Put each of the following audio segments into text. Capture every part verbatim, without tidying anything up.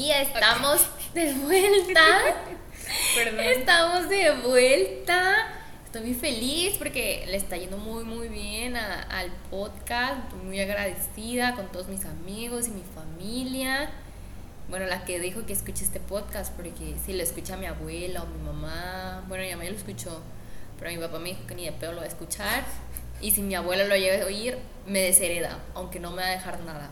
Y estamos okay. de vuelta. Perdón. Estamos de vuelta. Estoy muy feliz porque le está yendo muy muy bien a, al podcast. Estoy muy agradecida con todos mis amigos y mi familia. Bueno, la que dijo que escuche este podcast, porque si lo escucha mi abuela o mi mamá, bueno, mi mamá ya lo escuchó, pero mi papá me dijo que ni de pedo lo va a escuchar. Y si mi abuela lo llega a oír, me deshereda, aunque no me va a dejar nada.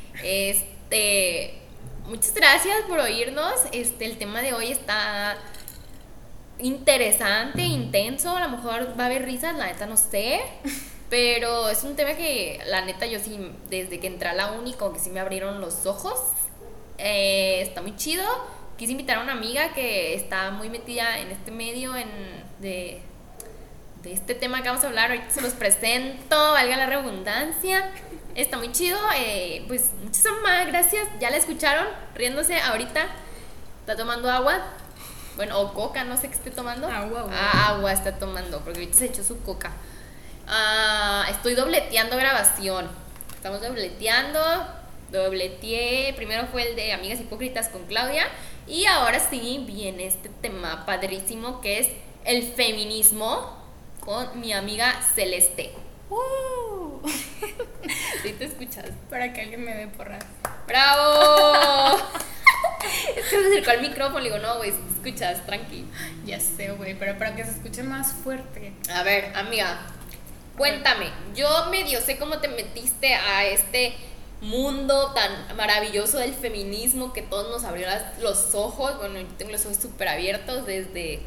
Este, muchas gracias por oírnos. Este, el tema de hoy está interesante, intenso. A lo mejor va a haber risas, la neta no sé. Pero es un tema que, la neta, yo sí, desde que entré a la uni, como que sí me abrieron los ojos. Eh, está muy chido. Quise invitar a una amiga que está muy metida en este medio, en de, de este tema que vamos a hablar. Ahorita se los presento, valga la redundancia. Está muy chido. eh, Pues muchísimas más gracias. Ya la escucharon riéndose ahorita. Está tomando agua. Bueno, o coca, no sé qué esté tomando. Agua, agua. Ah, agua está tomando, porque ahorita se echó su coca. Ah, estoy dobleteando grabación. Estamos dobleteando. Dobleteé, primero fue el de Amigas Hipócritas con Claudia. Y ahora sí viene este tema padrísimo que es el feminismo con mi amiga Celeste. ¡Uh! ¿Sí te escuchas? Para que alguien me dé porras. ¡Bravo! Es que me acercó al micrófono y digo, no, güey, si te escuchas, tranqui. Ya sé, güey, pero para que se escuche más fuerte. A ver, amiga, cuéntame. Yo medio sé cómo te metiste a este mundo tan maravilloso del feminismo que todos nos abrió las, los ojos. Bueno, yo tengo los ojos súper abiertos desde,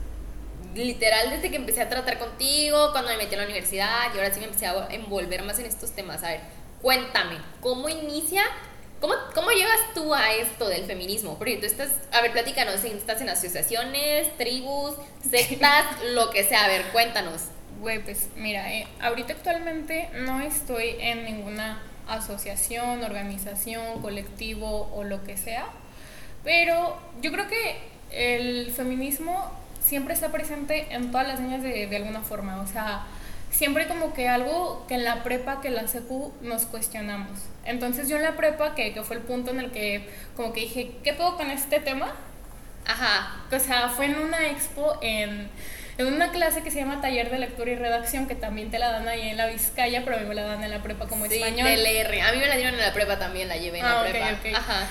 literal, desde que empecé a tratar contigo, cuando me metí a la universidad, y ahora sí me empecé a envolver más en estos temas. A ver, cuéntame, ¿cómo inicia? ¿Cómo, cómo llegas tú a esto del feminismo? Porque tú estás, a ver, platícanos, ¿estás en asociaciones, tribus, sectas, lo que sea? A ver, cuéntanos. Güey, pues mira, eh, ahorita actualmente no estoy en ninguna asociación, organización, colectivo o lo que sea, pero yo creo que el feminismo siempre está presente en todas las niñas de, de alguna forma. O sea, siempre como que algo que en la prepa, que en la secu nos cuestionamos. Entonces yo en la prepa, que, que fue el punto en el que como que dije, ¿qué puedo con este tema? Ajá. O sea, fue en una expo en... en una clase que se llama Taller de Lectura y Redacción, que también te la dan ahí en la Vizcaya, pero a mí me la dan en la prepa como sí, español. T L R. A mí me la dieron en la prepa también, la llevé en ah, la okay, prepa. Okay. Ajá.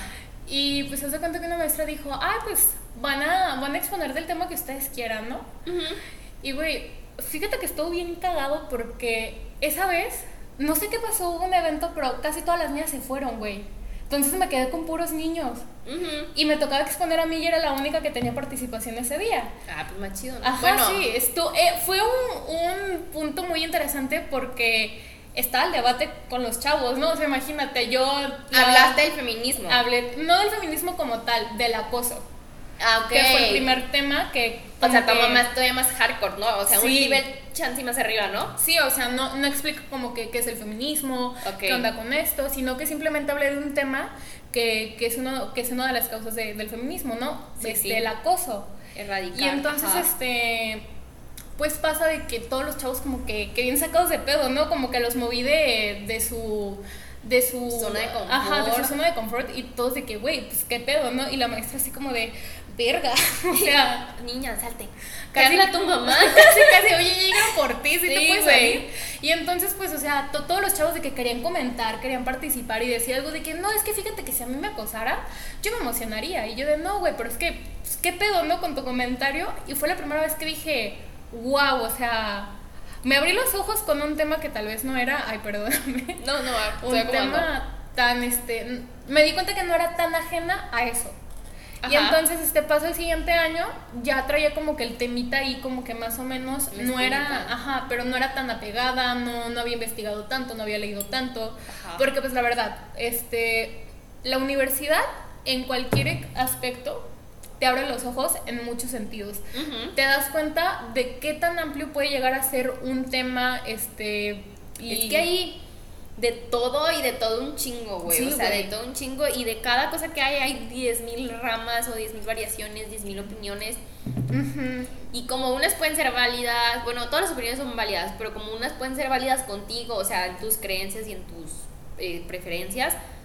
Y pues hace cuenta que una maestra dijo, ah, pues van a, van a exponer del tema que ustedes quieran, ¿no? Uh-huh. Y güey, fíjate que estuvo bien cagado porque esa vez, no sé qué pasó, hubo un evento, pero casi todas las niñas se fueron, güey. Entonces me quedé con puros niños. Uh-huh. Y me tocaba exponer a mí y era la única que tenía participación ese día. Ah, pues más chido, ¿no? Ajá, bueno. Sí, esto, eh, fue un, un punto muy interesante porque estaba el debate con los chavos, ¿no? O sea, imagínate, yo... Hablaste del feminismo. Hablé, no del feminismo como tal, del acoso. Ah, ok. Que fue el primer tema que... O sea, toma más, todavía más hardcore, ¿no? O sea, sí. Un nivel chance más arriba, ¿no? Sí, o sea, no, no explico como que qué es el feminismo, okay. Qué onda con esto, sino que simplemente hablé de un tema que, que, es, uno, que es una de las causas de, del feminismo, ¿no? Sí, este, sí. El acoso. Erradicar. Y entonces, Ajá. este... pues pasa de que todos los chavos como que, que bien sacados de pedo, ¿no? Como que los moví de, de su... de su zona de confort. Ajá, de su zona de confort. Y todos de que, güey, pues qué pedo, ¿no? Y la maestra así como de, verga. O sea, niña, salte. Casi a tu mamá. Casi, casi, oye, llegan por ti, si sí, te puedes güey. salir. Y entonces, pues, o sea, to, todos los chavos de que querían comentar, querían participar y decir algo de que, no, es que fíjate que si a mí me acosara, yo me emocionaría. Y yo de, no, güey, pero es que, pues, qué pedo, ¿no? Con tu comentario. Y fue la primera vez que dije, wow, o sea, me abrí los ojos con un tema que tal vez no era, ay, perdóname. No, no, un tema tan, este, me di cuenta que no era tan ajena a eso. Ajá. Y entonces, este, pasó el siguiente año, ya traía como que el temita ahí como que más o menos, la no era, ajá, pero no era tan apegada, no, no había investigado tanto, no había leído tanto, ajá. Porque pues la verdad, este, la universidad en cualquier aspecto te abre los ojos en muchos sentidos. Uh-huh. Te das cuenta de qué tan amplio puede llegar a ser un tema, este... Y es que ahí de todo y de todo un chingo, güey. Sí, o sea, güey. De todo un chingo y de cada cosa que hay hay diez mil ramas o diez mil variaciones, diez mil opiniones. Uh-huh. Y como unas pueden ser válidas, bueno, todas las opiniones son válidas, pero como unas pueden ser válidas contigo, o sea, en tus creencias y en tus eh, preferencias,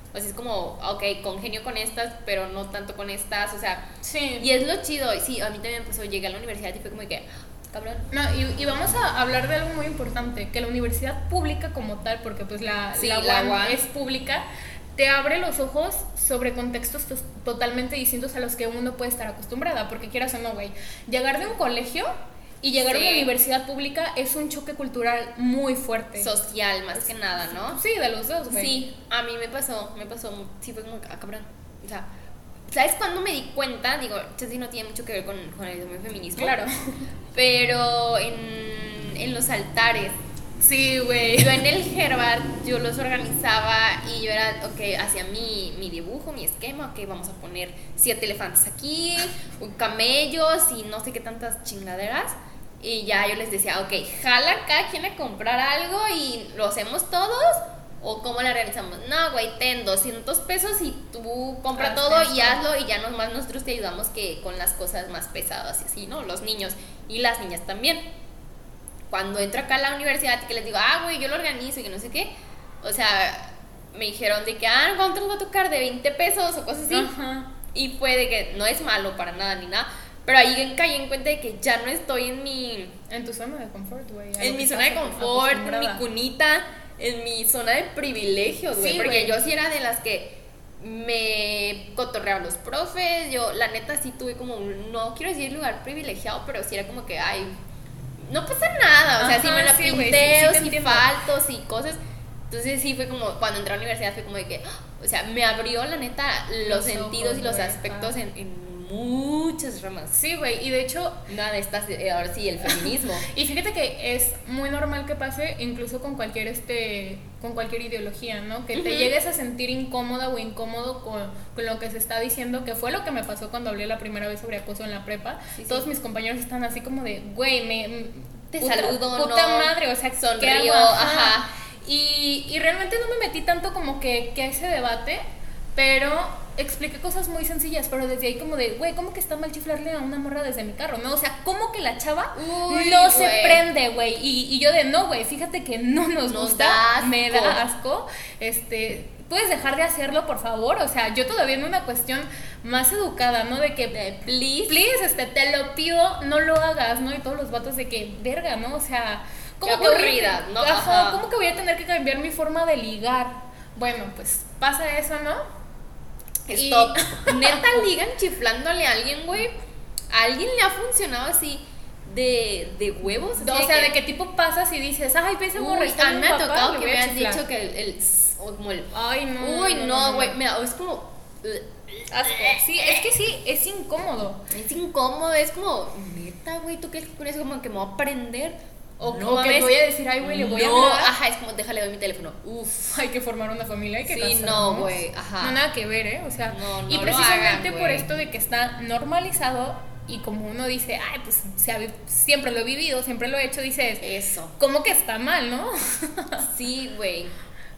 O sea, es como, ok, congenio con estas, pero no tanto con estas, o sea. Sí. Y es lo chido, y sí, a mí también empezó, llegué a la universidad y fue como que, cabrón. No, y, y vamos a hablar de algo muy importante, que la universidad pública como tal, porque pues la, sí, la, la U A M U A M es pública, te abre los ojos sobre contextos tos- totalmente distintos a los que uno puede estar acostumbrada, porque quieras o no, güey, llegar de un colegio y llegar Sí. a una universidad pública es un choque cultural muy fuerte. Social, más que nada, ¿no? Sí, de los dos, güey. Sí, a mí me pasó, me pasó, sí fue como, ah, cabrón. O sea, ¿sabes cuándo me di cuenta? Digo, sí no tiene mucho que ver con, con el feminismo. Claro. Pero en, en los altares. Sí, güey. Yo en el Herbart, yo los organizaba y yo era, ok, hacía mi, mi dibujo, mi esquema, ok, vamos a poner siete elefantes aquí, camellos y no sé qué tantas chingaderas. Y ya yo les decía, ok, jala cada quien a comprar algo y lo hacemos todos. ¿O cómo la realizamos? No, güey, ten doscientos pesos y tú compra Ah, todo sí, y hazlo y ya nomás nosotros te ayudamos que con las cosas más pesadas y así, ¿no? Los niños y las niñas también. Cuando entro acá a la universidad y que les digo, ah, güey, yo lo organizo y que no sé qué, o sea, me dijeron de que, ah, ¿cuánto nos va a tocar? De veinte pesos o cosas así. Ajá. Y fue de que no es malo para nada ni nada, pero ahí caí en cuenta de que ya no estoy en mi... En tu zona de confort, güey. a lo En que mi zona de estás confort, en mi acostumbrada. cunita, en mi zona de privilegios, güey. Sí, porque güey. yo sí era de las que me cotorreaban los profes. Yo, la neta, sí tuve como un, no quiero decir lugar privilegiado, pero sí era como que, ay, no pasa nada. O sea, Ajá, si me la sí, güey, sí, pinteo, sí te si entiendo. faltos y cosas. Entonces sí fue como, cuando entré a la universidad fue como de que, o sea, me abrió la neta los, Los sentidos ojos, y los güey, aspectos ajá. en, en muchas ramas. Sí, güey, y de hecho, Nada de estas, eh, ahora sí, el feminismo. y fíjate que es muy normal que pase incluso con cualquier este con cualquier ideología, ¿no? Que te Ujú. llegues a sentir incómoda o incómodo con, con lo que se está diciendo, que fue lo que me pasó cuando hablé la primera vez sobre acoso en la prepa. Sí, sí. Todos mis compañeros están así como de, güey, me Te puta- saludo, puta no, madre, o sea, ¿qué sonrío, hago? ajá. Y, y realmente no me metí tanto como que, que a ese debate, pero expliqué cosas muy sencillas, pero desde ahí como de, güey, ¿cómo que está mal chiflarle a una morra desde mi carro? ¿No? O sea, ¿cómo que la chava Uy, no se güey. prende, güey? Y, y yo de, no, güey, fíjate que no nos, Nos gusta, da asco. me da asco, este... ¿Puedes dejar de hacerlo, por favor? O sea, yo todavía en una cuestión más educada, ¿no? De que, De please. please, este, te lo pido, no lo hagas, ¿no? Y todos los vatos de que, verga, ¿no? O sea, Qué ¿cómo que voy a aburrida, te- ¿no? Ajá, Ajá. ¿cómo que voy a tener que cambiar mi forma de ligar? Bueno, pues pasa eso, ¿no? Y- Stop. Neta, ligan chiflándole a alguien, güey. ¿A alguien le ha funcionado así de, de huevos? Así O sea, de qué tipo pasas y dices, ay, ve ese Uy, borra, está a mí bien me ha papá, tocado le que voy me a has chiflar. dicho que el, el o como el Ay, no. uy, no, güey, mira, es como Asco. Sí, es que sí, es incómodo. es incómodo, es como neta, güey, ¿tú crees que con eso como que me voy a aprender? O, No o que mames. te voy a decir, ay, güey, le voy No, a hablar. ajá, es como déjale doy mi teléfono. Uf. Hay que formar una familia, hay que Sí, casarnos. no, güey, ajá. No, nada que ver, ¿eh? O sea, No, no y lo precisamente hagan, por güey. esto de que está normalizado y como uno dice, ay, pues se ha vi- siempre lo he vivido, siempre lo he hecho, dices, Eso. ¿cómo que está mal, no? Sí, güey.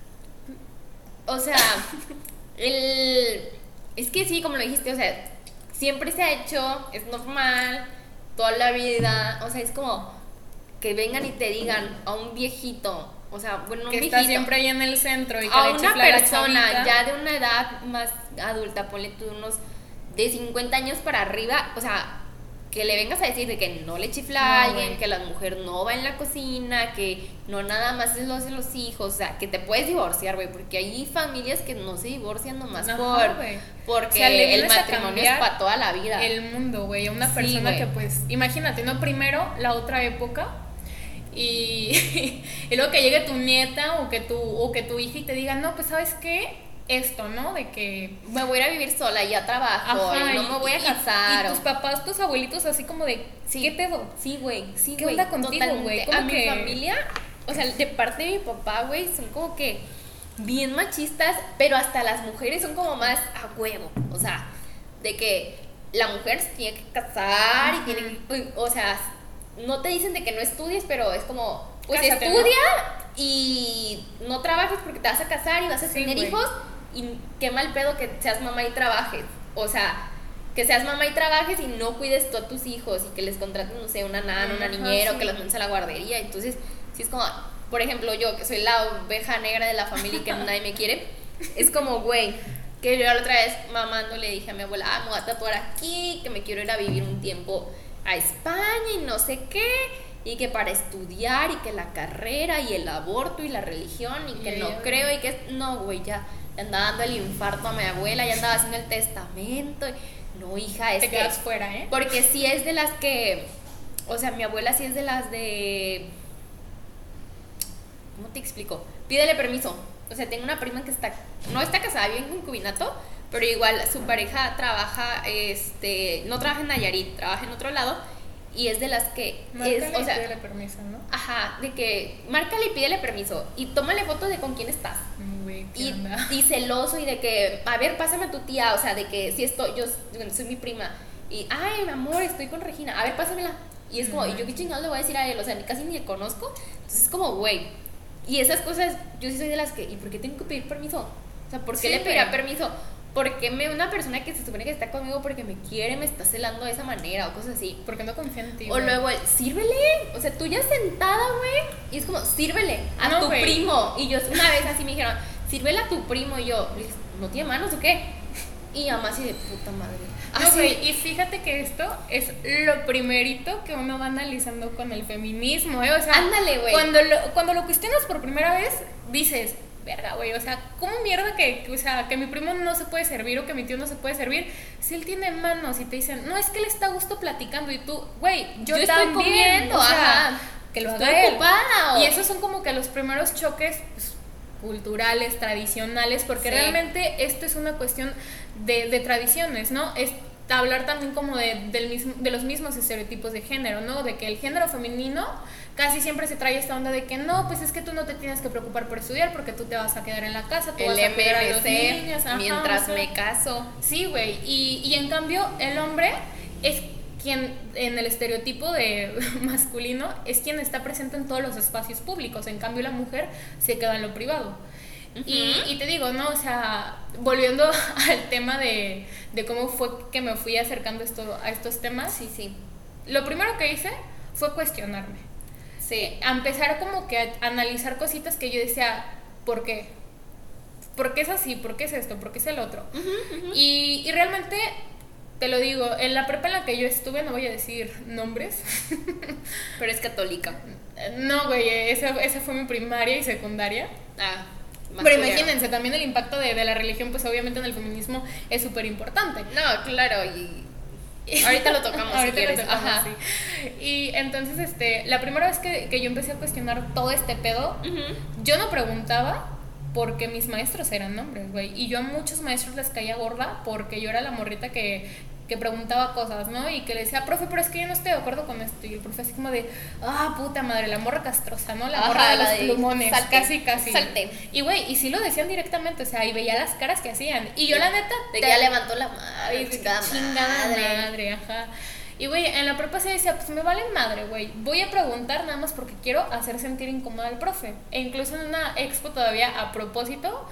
O sea, el es que sí, como lo dijiste, o sea, siempre se ha hecho, es normal, toda la vida, o sea, es como que vengan y te digan a un viejito, o sea, bueno, un que viejito, está siempre ahí en el centro y que a le una chifla a la persona chavita. ya de una edad más adulta, ponle tú unos de cincuenta años para arriba, o sea, que le vengas a decir de que no le chifla a No, alguien, güey. que la mujer no va en la cocina, que no nada más lo hacen los hijos, o sea, que te puedes divorciar, güey, porque hay familias que no se divorcian nomás Ajá, por güey. porque O sea, le el vienes a matrimonio es cambiar para toda la vida. El mundo, güey, a una Sí, persona güey. que pues, imagínate, ¿no? Primero la otra época y, y luego que llegue tu nieta o que tu, o que tu hija y te diga, no, pues ¿sabes qué? Esto, ¿no? De que... Me voy a ir a vivir sola, ya trabajo, Ajá, y no me voy a y- casar. Y, o- tus papás, tus abuelitos así como de, Sí. ¿qué pedo? Sí, güey, sí, ¿Qué güey. onda contigo, totalmente. güey? A ¿Cómo mi que- familia, o sea, de parte de mi papá, güey, son como que bien machistas, pero hasta las mujeres son como más a huevo. O sea, de que la mujer se tiene que casar y tiene que, o sea, no te dicen de que no estudies, pero es como, pues Cásate, estudia y no trabajes porque te vas a casar y vas a Sí, tener güey. hijos y qué mal pedo que seas mamá y trabajes. O sea, que seas mamá y trabajes y no cuides tú a tus hijos y que les contraten, no sé, una nana, una Ajá, niñera, sí. o que los mandes a la guardería. Entonces, sí es como, por ejemplo, yo que soy la oveja negra de la familia y que nadie me quiere, Es como, güey, que yo la otra vez mamando le dije a mi abuela, ah, me voy a tatuar aquí, que me quiero ir a vivir un tiempo a España y no sé qué, y que para estudiar y que la carrera y el aborto y la religión y que y no ella, creo y que no, güey, ya le andaba dando el infarto a mi abuela, ya andaba haciendo el testamento. No, hija, es te que quedas fuera, ¿eh? porque sí es de las que, o sea, mi abuela sí es de las de, ¿cómo te explico? Pídele permiso. O sea, tengo una prima que está, no está casada, vive en concubinato, pero igual su pareja trabaja, este, no trabaja en Nayarit, trabaja en otro lado, y es de las que Márcale es, o sea, y pídele permiso, ¿no? Ajá, de que márcale y pídele permiso y tómale fotos de con quién estás. Güey, ¿qué Y, onda? y celoso y de que, a ver, pásame a tu tía, o sea, de que si estoy, yo soy mi prima y, ay, mi amor, estoy con Regina, a ver, pásamela. Y es como, No, ¿y yo qué chingados le voy a decir a él? O sea, ni casi ni le conozco. Entonces es como, güey. Y esas cosas, yo sí soy de las que, ¿y por qué tengo que pedir permiso? O sea, ¿por qué Sí, le pedirá güey. permiso? ¿Por qué me, una persona que se supone que está conmigo porque me quiere me está celando de esa manera o cosas así? Porque no confía en ti. O güey. luego, el, sírvele. O sea, tú ya sentada, güey. Y es como, sírvele a No, tu güey. primo. Y yo una vez así me dijeron, sírvele a tu primo. Y yo, ¿no tiene manos o qué? Y mi mamá así de puta madre. No, Así güey, de- y fíjate que esto es lo primerito que uno va analizando con el feminismo, ¿eh? O sea, Ándale, güey. Cuando lo, cuando lo cuestionas por primera vez, dices, verga, güey, o sea, ¿cómo mierda que, que, o sea, que mi primo no se puede servir o que mi tío no se puede servir si él tiene manos y te dicen, no, es que él está a gusto platicando y tú, güey, yo, Yo estoy también, comiendo, o sea, ajá. que lo Estoy haga él. ocupada, o- Y esos son como que los primeros choques, pues, culturales, tradicionales, porque Sí. realmente esto es una cuestión de, de tradiciones, ¿no? Es hablar también como de, del mismo, de los mismos estereotipos de género, ¿no? De que el género femenino casi siempre se trae esta onda de que no, pues es que tú no te tienes que preocupar por estudiar porque tú te vas a quedar en la casa, tú el vas a cuidar a los M M niños, C ajá, mientras o sea, me caso. sí, güey, y, y en cambio el hombre es quien en el estereotipo de masculino es quien está presente en todos los espacios públicos, en cambio la mujer se queda en lo privado. Ujú. y, y te digo, ¿no? O sea, volviendo al tema de, de cómo fue que me fui acercando esto, a estos temas, Sí, sí. lo primero que hice fue cuestionarme. Sí. A empezar como que a analizar cositas que yo decía, ¿por qué? ¿Por qué es así? ¿Por qué es esto? ¿Por qué es el otro? Ujú, ujú. Y, y realmente, te lo digo, en la prepa en la que yo estuve, no voy a decir nombres. Pero es católica. No, güey, esa, esa fue mi primaria y secundaria. Ah, más Pero culero. imagínense, también el impacto de, de la religión, pues obviamente en el feminismo es súper importante. No, claro, y ahorita lo tocamos si Ahorita lo quieres. tocamos, Ajá. sí. Y entonces, este, la primera vez que, que yo empecé a cuestionar todo este pedo, Ujú. yo no preguntaba porque mis maestros eran hombres, güey. Y yo a muchos maestros les caía gorda porque yo era la morrita que, que preguntaba cosas, ¿no? Y que le decía, profe, pero es que yo no estoy de acuerdo con esto. Y el profe así como de, ah, puta madre, la morra castrosa, ¿no? La Ajá, morra de la los de plumones, salte, casi, casi. salte. Y, güey, y sí lo decían directamente, o sea, y veía las caras que hacían. Y yo, la neta... De te- que ya levantó la madre, Ay, de chingada, chingada madre. madre, ajá. Y güey, en la prepa sí decía, pues me vale madre, güey. Voy a preguntar nada más porque quiero hacer sentir incómoda al profe. E incluso en una expo todavía, a propósito,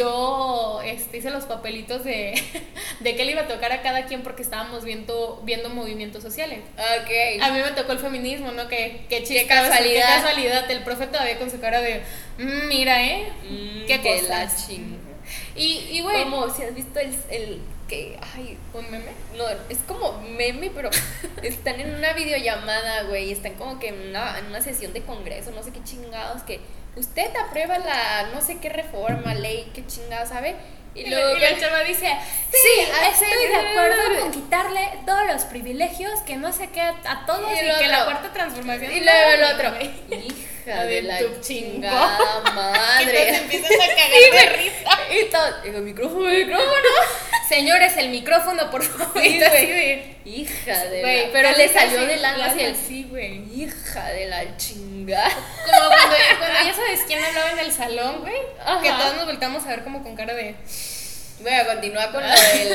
yo este, hice los papelitos de, de qué le iba a tocar a cada quien porque estábamos viendo, viendo movimientos sociales. Ok. A mí me tocó el feminismo, ¿no? Qué, qué chistoso, casualidad. Qué casualidad. El profe todavía con su cara de, "Mm, mira, ¿eh? Mm, qué que cosas". la ching. Y, y güey, Como si has visto el, el que, ay, ¿un meme? no, es como meme, pero están en una videollamada, güey, y están como que en una, en una sesión de congreso, no sé qué chingados, que usted aprueba la no sé qué reforma, ley, qué chingados, ¿sabe? Y Y, luego la, y la chava dice, sí, Sí, estoy así, de acuerdo con quitarle todos los privilegios, que no sé qué, a todos, Y y, el que la otro. cuarta transformación... y luego el no, otro, güey. hija De de la tu chingada Que madre. te empiezas a cagar Sí, de güey. risa. Y todo, digo, micrófono, micrófono. Señores, el micrófono, por favor. Sí, Y tú así güey. de... Hija de Güey, la, pero le sí, salió casi, del alma la- hacia el Sí, güey. hija de la chingada. Como cuando, cuando ya sabes quién hablaba en el salón, güey. Ajá. Que todos nos volteamos a ver como con cara de... Voy a continuar con lo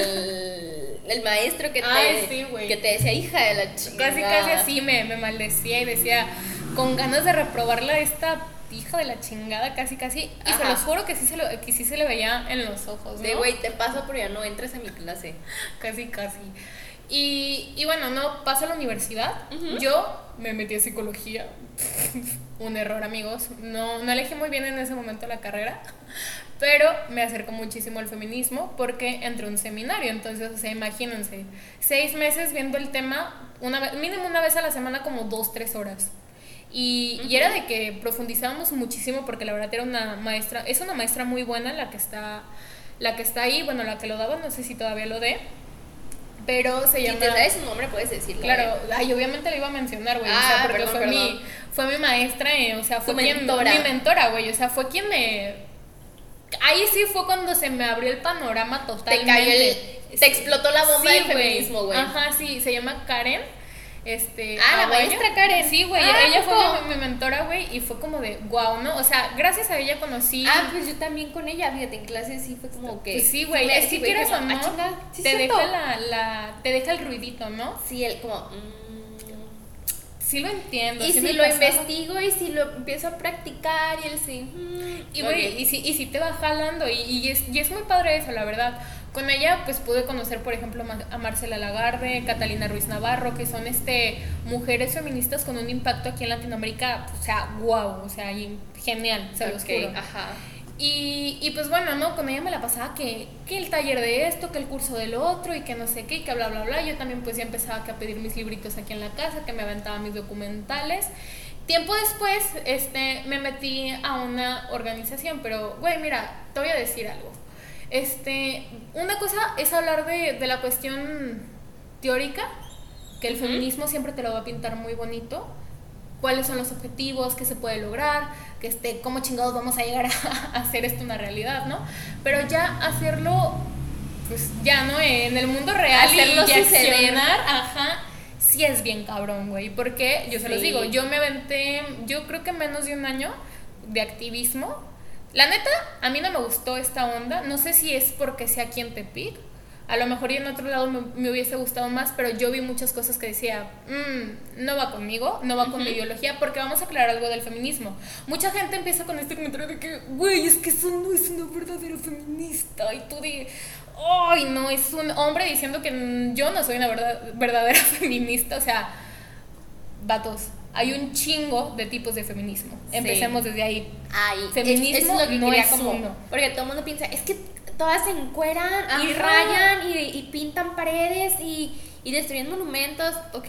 del el maestro que te, Ay, sí, güey. que te decía hija de la chingada. Casi, casi así me, me maldecía y decía, con ganas de reprobarla a esta hija de la chingada, casi, casi. Y se Ajá. los juro que sí se, lo, que sí se le veía en los ojos, ¿no? De güey, te paso, pero ya no entres a mi clase. Casi, casi. Y, y bueno, no, paso a la universidad. Uh-huh. Yo me metí a psicología. Un error, amigos. No, no elegí muy bien en ese momento la carrera, pero me acercó muchísimo al feminismo porque entré a un seminario. Entonces, o sea, imagínense, seis meses viendo el tema, una vez, mínimo una vez a la semana, como dos, tres horas. Y, uh-huh. y era de que profundizábamos muchísimo porque la verdad era una maestra, es una maestra muy buena la que está, la que está ahí, bueno, la que lo daba, no sé si todavía lo dé. Pero se llama... Si te sabes su nombre, puedes decirlo. Claro, ay, obviamente lo iba a mencionar, güey. Ah, o sea, porque perdón, fue, perdón. Mi, fue mi maestra, eh, o sea, fue quien, mentora. mi mentora, güey. O sea, fue quien me... Ahí sí fue cuando se me abrió el panorama totalmente. Te cayó el... Te explotó la bomba sí, del feminismo, güey. Ajá, sí, se llama Karen. Este, ah, la maestra Karen. Sí, güey, ah, ella fue mi, mi mentora, güey, y fue como de wow, ¿no? O sea, gracias a ella conocí. Ah, pues yo también con ella, fíjate, en clase sí fue como que. Pues sí, güey, es que quieras o no, ah, sí, te deja la, la, te deja el ruidito, ¿no? Sí, el como. Mmm, sí lo entiendo. Y sí si lo pasaba. investigo y si lo empiezo a practicar y el sí. Mm, y güey, okay. y si, y si te va jalando y, y es, y es muy padre eso, la verdad. Con ella pues pude conocer, por ejemplo, a Marcela Lagarde, Catalina Ruiz Navarro, que son este mujeres feministas con un impacto aquí en Latinoamérica, o sea, wow, o sea, genial, se los okay, juro. Ajá. Y, y pues bueno, ¿no? Con ella me la pasaba que, que el taller de esto, que el curso del otro y que no sé qué, y que bla, bla, bla. Yo también pues ya empezaba a pedir mis libritos aquí en la casa, que me aventaba mis documentales. Tiempo después este, me metí a una organización, pero güey, mira, te voy a decir algo. Este, una cosa es hablar de, de la cuestión teórica, que el uh-huh. feminismo siempre te lo va a pintar muy bonito, cuáles son los objetivos, qué se puede lograr, que este, cómo chingados vamos a llegar a, a hacer esto una realidad, ¿no? Pero ya hacerlo, pues ya, ¿no? En el mundo real hacerlo y accionar, ajá, sí es bien cabrón, güey, porque yo se sí. los digo, yo me aventé, yo creo que menos de un año de activismo. La neta, a mí no me gustó esta onda. No sé si es porque sea aquí en Tepic. A lo mejor y en otro lado me, me hubiese gustado más, pero yo vi muchas cosas que decía, mmm, no va conmigo, no va uh-huh. con mi ideología, porque vamos a aclarar algo del feminismo. Mucha gente empieza con este comentario de que, güey, es que eso no es una verdadera feminista. Y tú de, ay, no, es un hombre diciendo que yo no soy una verdad, verdadera feminista. O sea, vatos. Hay un chingo de tipos de feminismo. Sí. Empecemos desde ahí. Ay, feminismo es, es lo que no quería es como, uno. Porque todo el mundo piensa, es que todas se encueran Ajá. y rayan y, y pintan paredes y, y destruyen monumentos. Ok,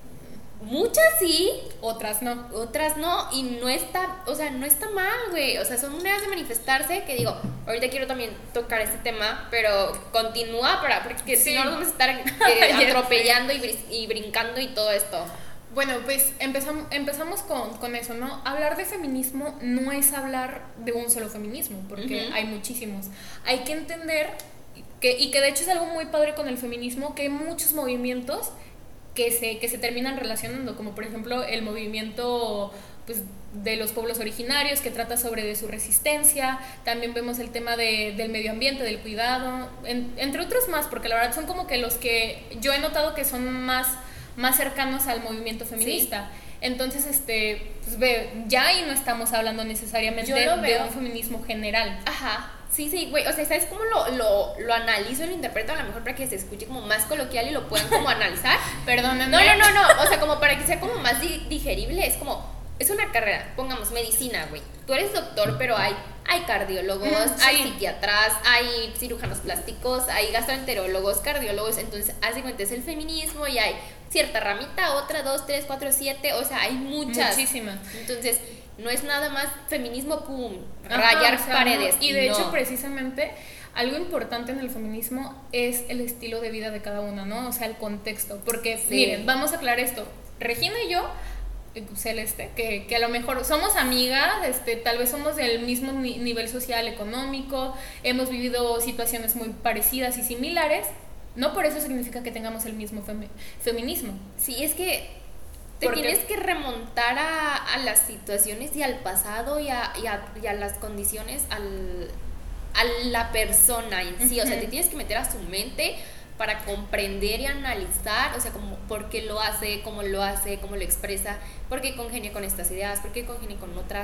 muchas sí, otras no. Otras no, y no está, o sea, no está mal, güey. O sea, son maneras de manifestarse que digo, ahorita quiero también tocar este tema, pero continúa para, porque sí. si no nos vamos a estar eh, atropellando y, br- y brincando y todo esto. Bueno, pues empezamos, empezamos con, con eso, ¿no? Hablar de feminismo no es hablar de un solo feminismo, porque uh-huh. hay muchísimos. Hay que entender, que, y que de hecho es algo muy padre con el feminismo, que hay muchos movimientos que se, que se terminan relacionando, como por ejemplo el movimiento pues, de los pueblos originarios, que trata sobre de su resistencia. También vemos el tema de, del medio ambiente, del cuidado, en, entre otros más, porque la verdad son como que los que yo he notado que son más... más cercanos al movimiento feminista. Sí. Entonces, este, pues ve, ya ahí no estamos hablando necesariamente de un feminismo general. Ajá. Sí, sí, güey, o sea, ¿sabes cómo lo, lo, lo analizo y lo interpreto? A lo mejor para que se escuche como más coloquial y lo puedan como analizar. Perdónenme. No, no, no, no, o sea, como para que sea como más di- digerible, es como, es una carrera, pongamos, medicina, güey. Tú eres doctor, pero hay, hay cardiólogos, mm, sí. hay psiquiatras, hay cirujanos plásticos, hay gastroenterólogos, cardiólogos, entonces, así cuenta, es el feminismo y hay cierta ramita, otra, dos, tres, cuatro, siete, o sea, hay muchas. Muchísimas. Entonces, no es nada más feminismo, pum, ajá, rayar o sea, paredes. No. Y de no. hecho, precisamente, algo importante en el feminismo es el estilo de vida de cada una, ¿no? O sea, el contexto. Porque, sí. miren, vamos a aclarar esto. Regina y yo, Celeste, que, que a lo mejor somos amigas, este, tal vez somos del mismo ni- nivel social, económico, hemos vivido situaciones muy parecidas y similares. No por eso significa que tengamos el mismo femi- feminismo. Sí, es que te tienes que remontar a, a las situaciones y al pasado y a, y a, y a las condiciones, al, a la persona en sí. Uh-huh. O sea, te tienes que meter a su mente para comprender y analizar, o sea, como por qué lo hace, cómo lo hace, cómo lo expresa, por qué congenia con estas ideas, por qué congenia con otras.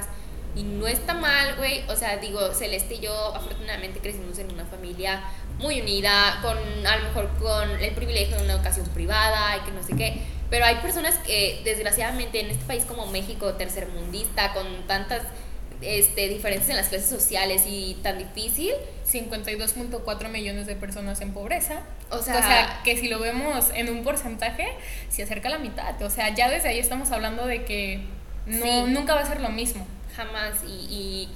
Y no está mal, güey. O sea, digo, Celeste y yo afortunadamente crecimos en una familia muy unida, con a lo mejor con el privilegio de una educación privada y que no sé qué. Pero hay personas que, desgraciadamente, en este país como México, tercermundista, con tantas este, diferencias en las clases sociales y tan difícil. cincuenta y dos punto cuatro millones de personas en pobreza. O sea, o sea, que si lo vemos en un porcentaje, se acerca a la mitad. O sea, ya desde ahí estamos hablando de que no, sí, nunca va a ser lo mismo. Jamás. Y, y,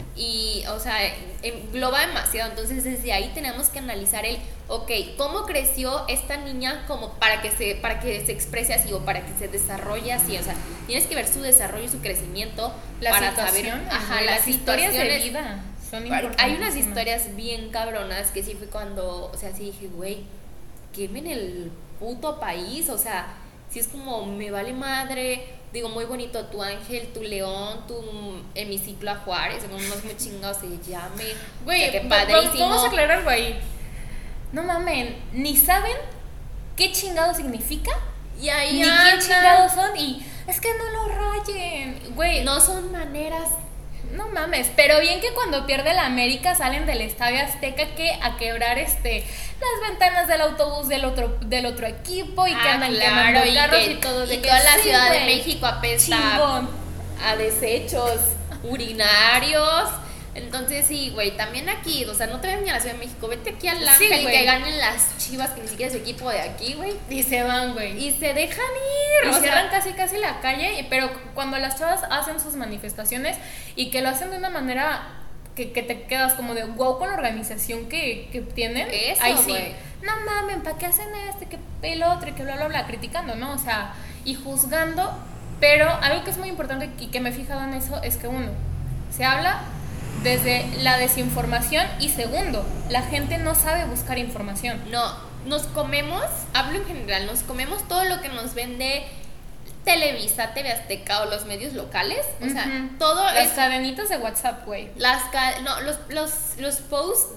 y o sea, engloba demasiado. Entonces, desde ahí tenemos que analizar el, ok, ¿cómo creció esta niña como para que se, para que se exprese así o para que se desarrolle así? O sea, tienes que ver su desarrollo y su crecimiento la para saber, ajá, las historias de vida. Son hay unas historias bien cabronas que sí fue cuando, o sea, sí dije, güey, quemen el puto país, o sea, sí es como, me vale madre, digo, muy bonito tu ángel, tu león, tu hemiciclo a Juárez, no es muy chingado se llame, güey, o sea, qué padrísimo. Vamos a aclarar algo ahí, no mamen, ni saben qué chingado significa, y ahí ni quién chingados son, y es que no lo rayen, güey, no son maneras. No mames, pero bien que cuando pierde la América salen del Estadio Azteca que a quebrar este las ventanas del autobús del otro del otro equipo y ah, que andan claro, quemando y carros que, y todo de y que toda la sí, Ciudad wey, de México apesta chingón. A desechos urinarios. Entonces sí, güey, también aquí, o sea, no te ven ni a la Ciudad de México, vete aquí al Ángel, sí, que ganen las Chivas, que ni siquiera es equipo de aquí, güey. Y se van, güey. Y se dejan ir. Y cierran casi casi la calle, pero cuando las chavas hacen sus manifestaciones y que lo hacen de una manera que, que te quedas como de wow con la organización que, que tienen, eso, ahí sí, güey. No mamen, ¿para qué hacen este, que el otro y que bla bla bla, criticando, ¿no? O sea, y juzgando, pero algo que es muy importante y que me he fijado en eso es que uno, se habla desde la desinformación y segundo, la gente no sabe buscar información. No, nos comemos, hablo en general, nos comemos todo lo que nos vende Televisa, T V Azteca o los medios locales, o uh-huh. sea, todo las es, cadenitas de WhatsApp, güey. Las no, los los los posts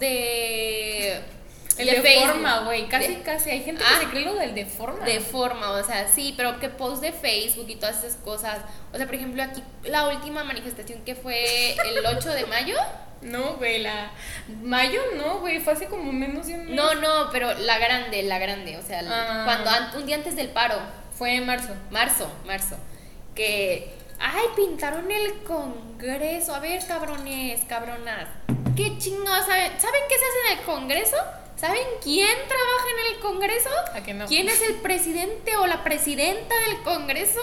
de el de, de forma, güey, casi de, casi hay gente que ah, se cree lo del de forma. De forma, o sea, sí, pero que post de Facebook y todas esas cosas. O sea, por ejemplo, aquí la última manifestación que fue el ocho de mayo. No, güey, la mayo no, güey, fue hace como menos de un mes. No, no, pero la grande, la grande, o sea, ah. cuando un día antes del paro. Fue en marzo. Marzo, marzo. Que, ay, pintaron el Congreso. A ver, cabrones, cabronas. ¿Qué chingados saben? ¿Saben qué se hace en el Congreso? ¿Saben quién trabaja en el Congreso? ¿A qué no? ¿Quién es el presidente o la presidenta del Congreso?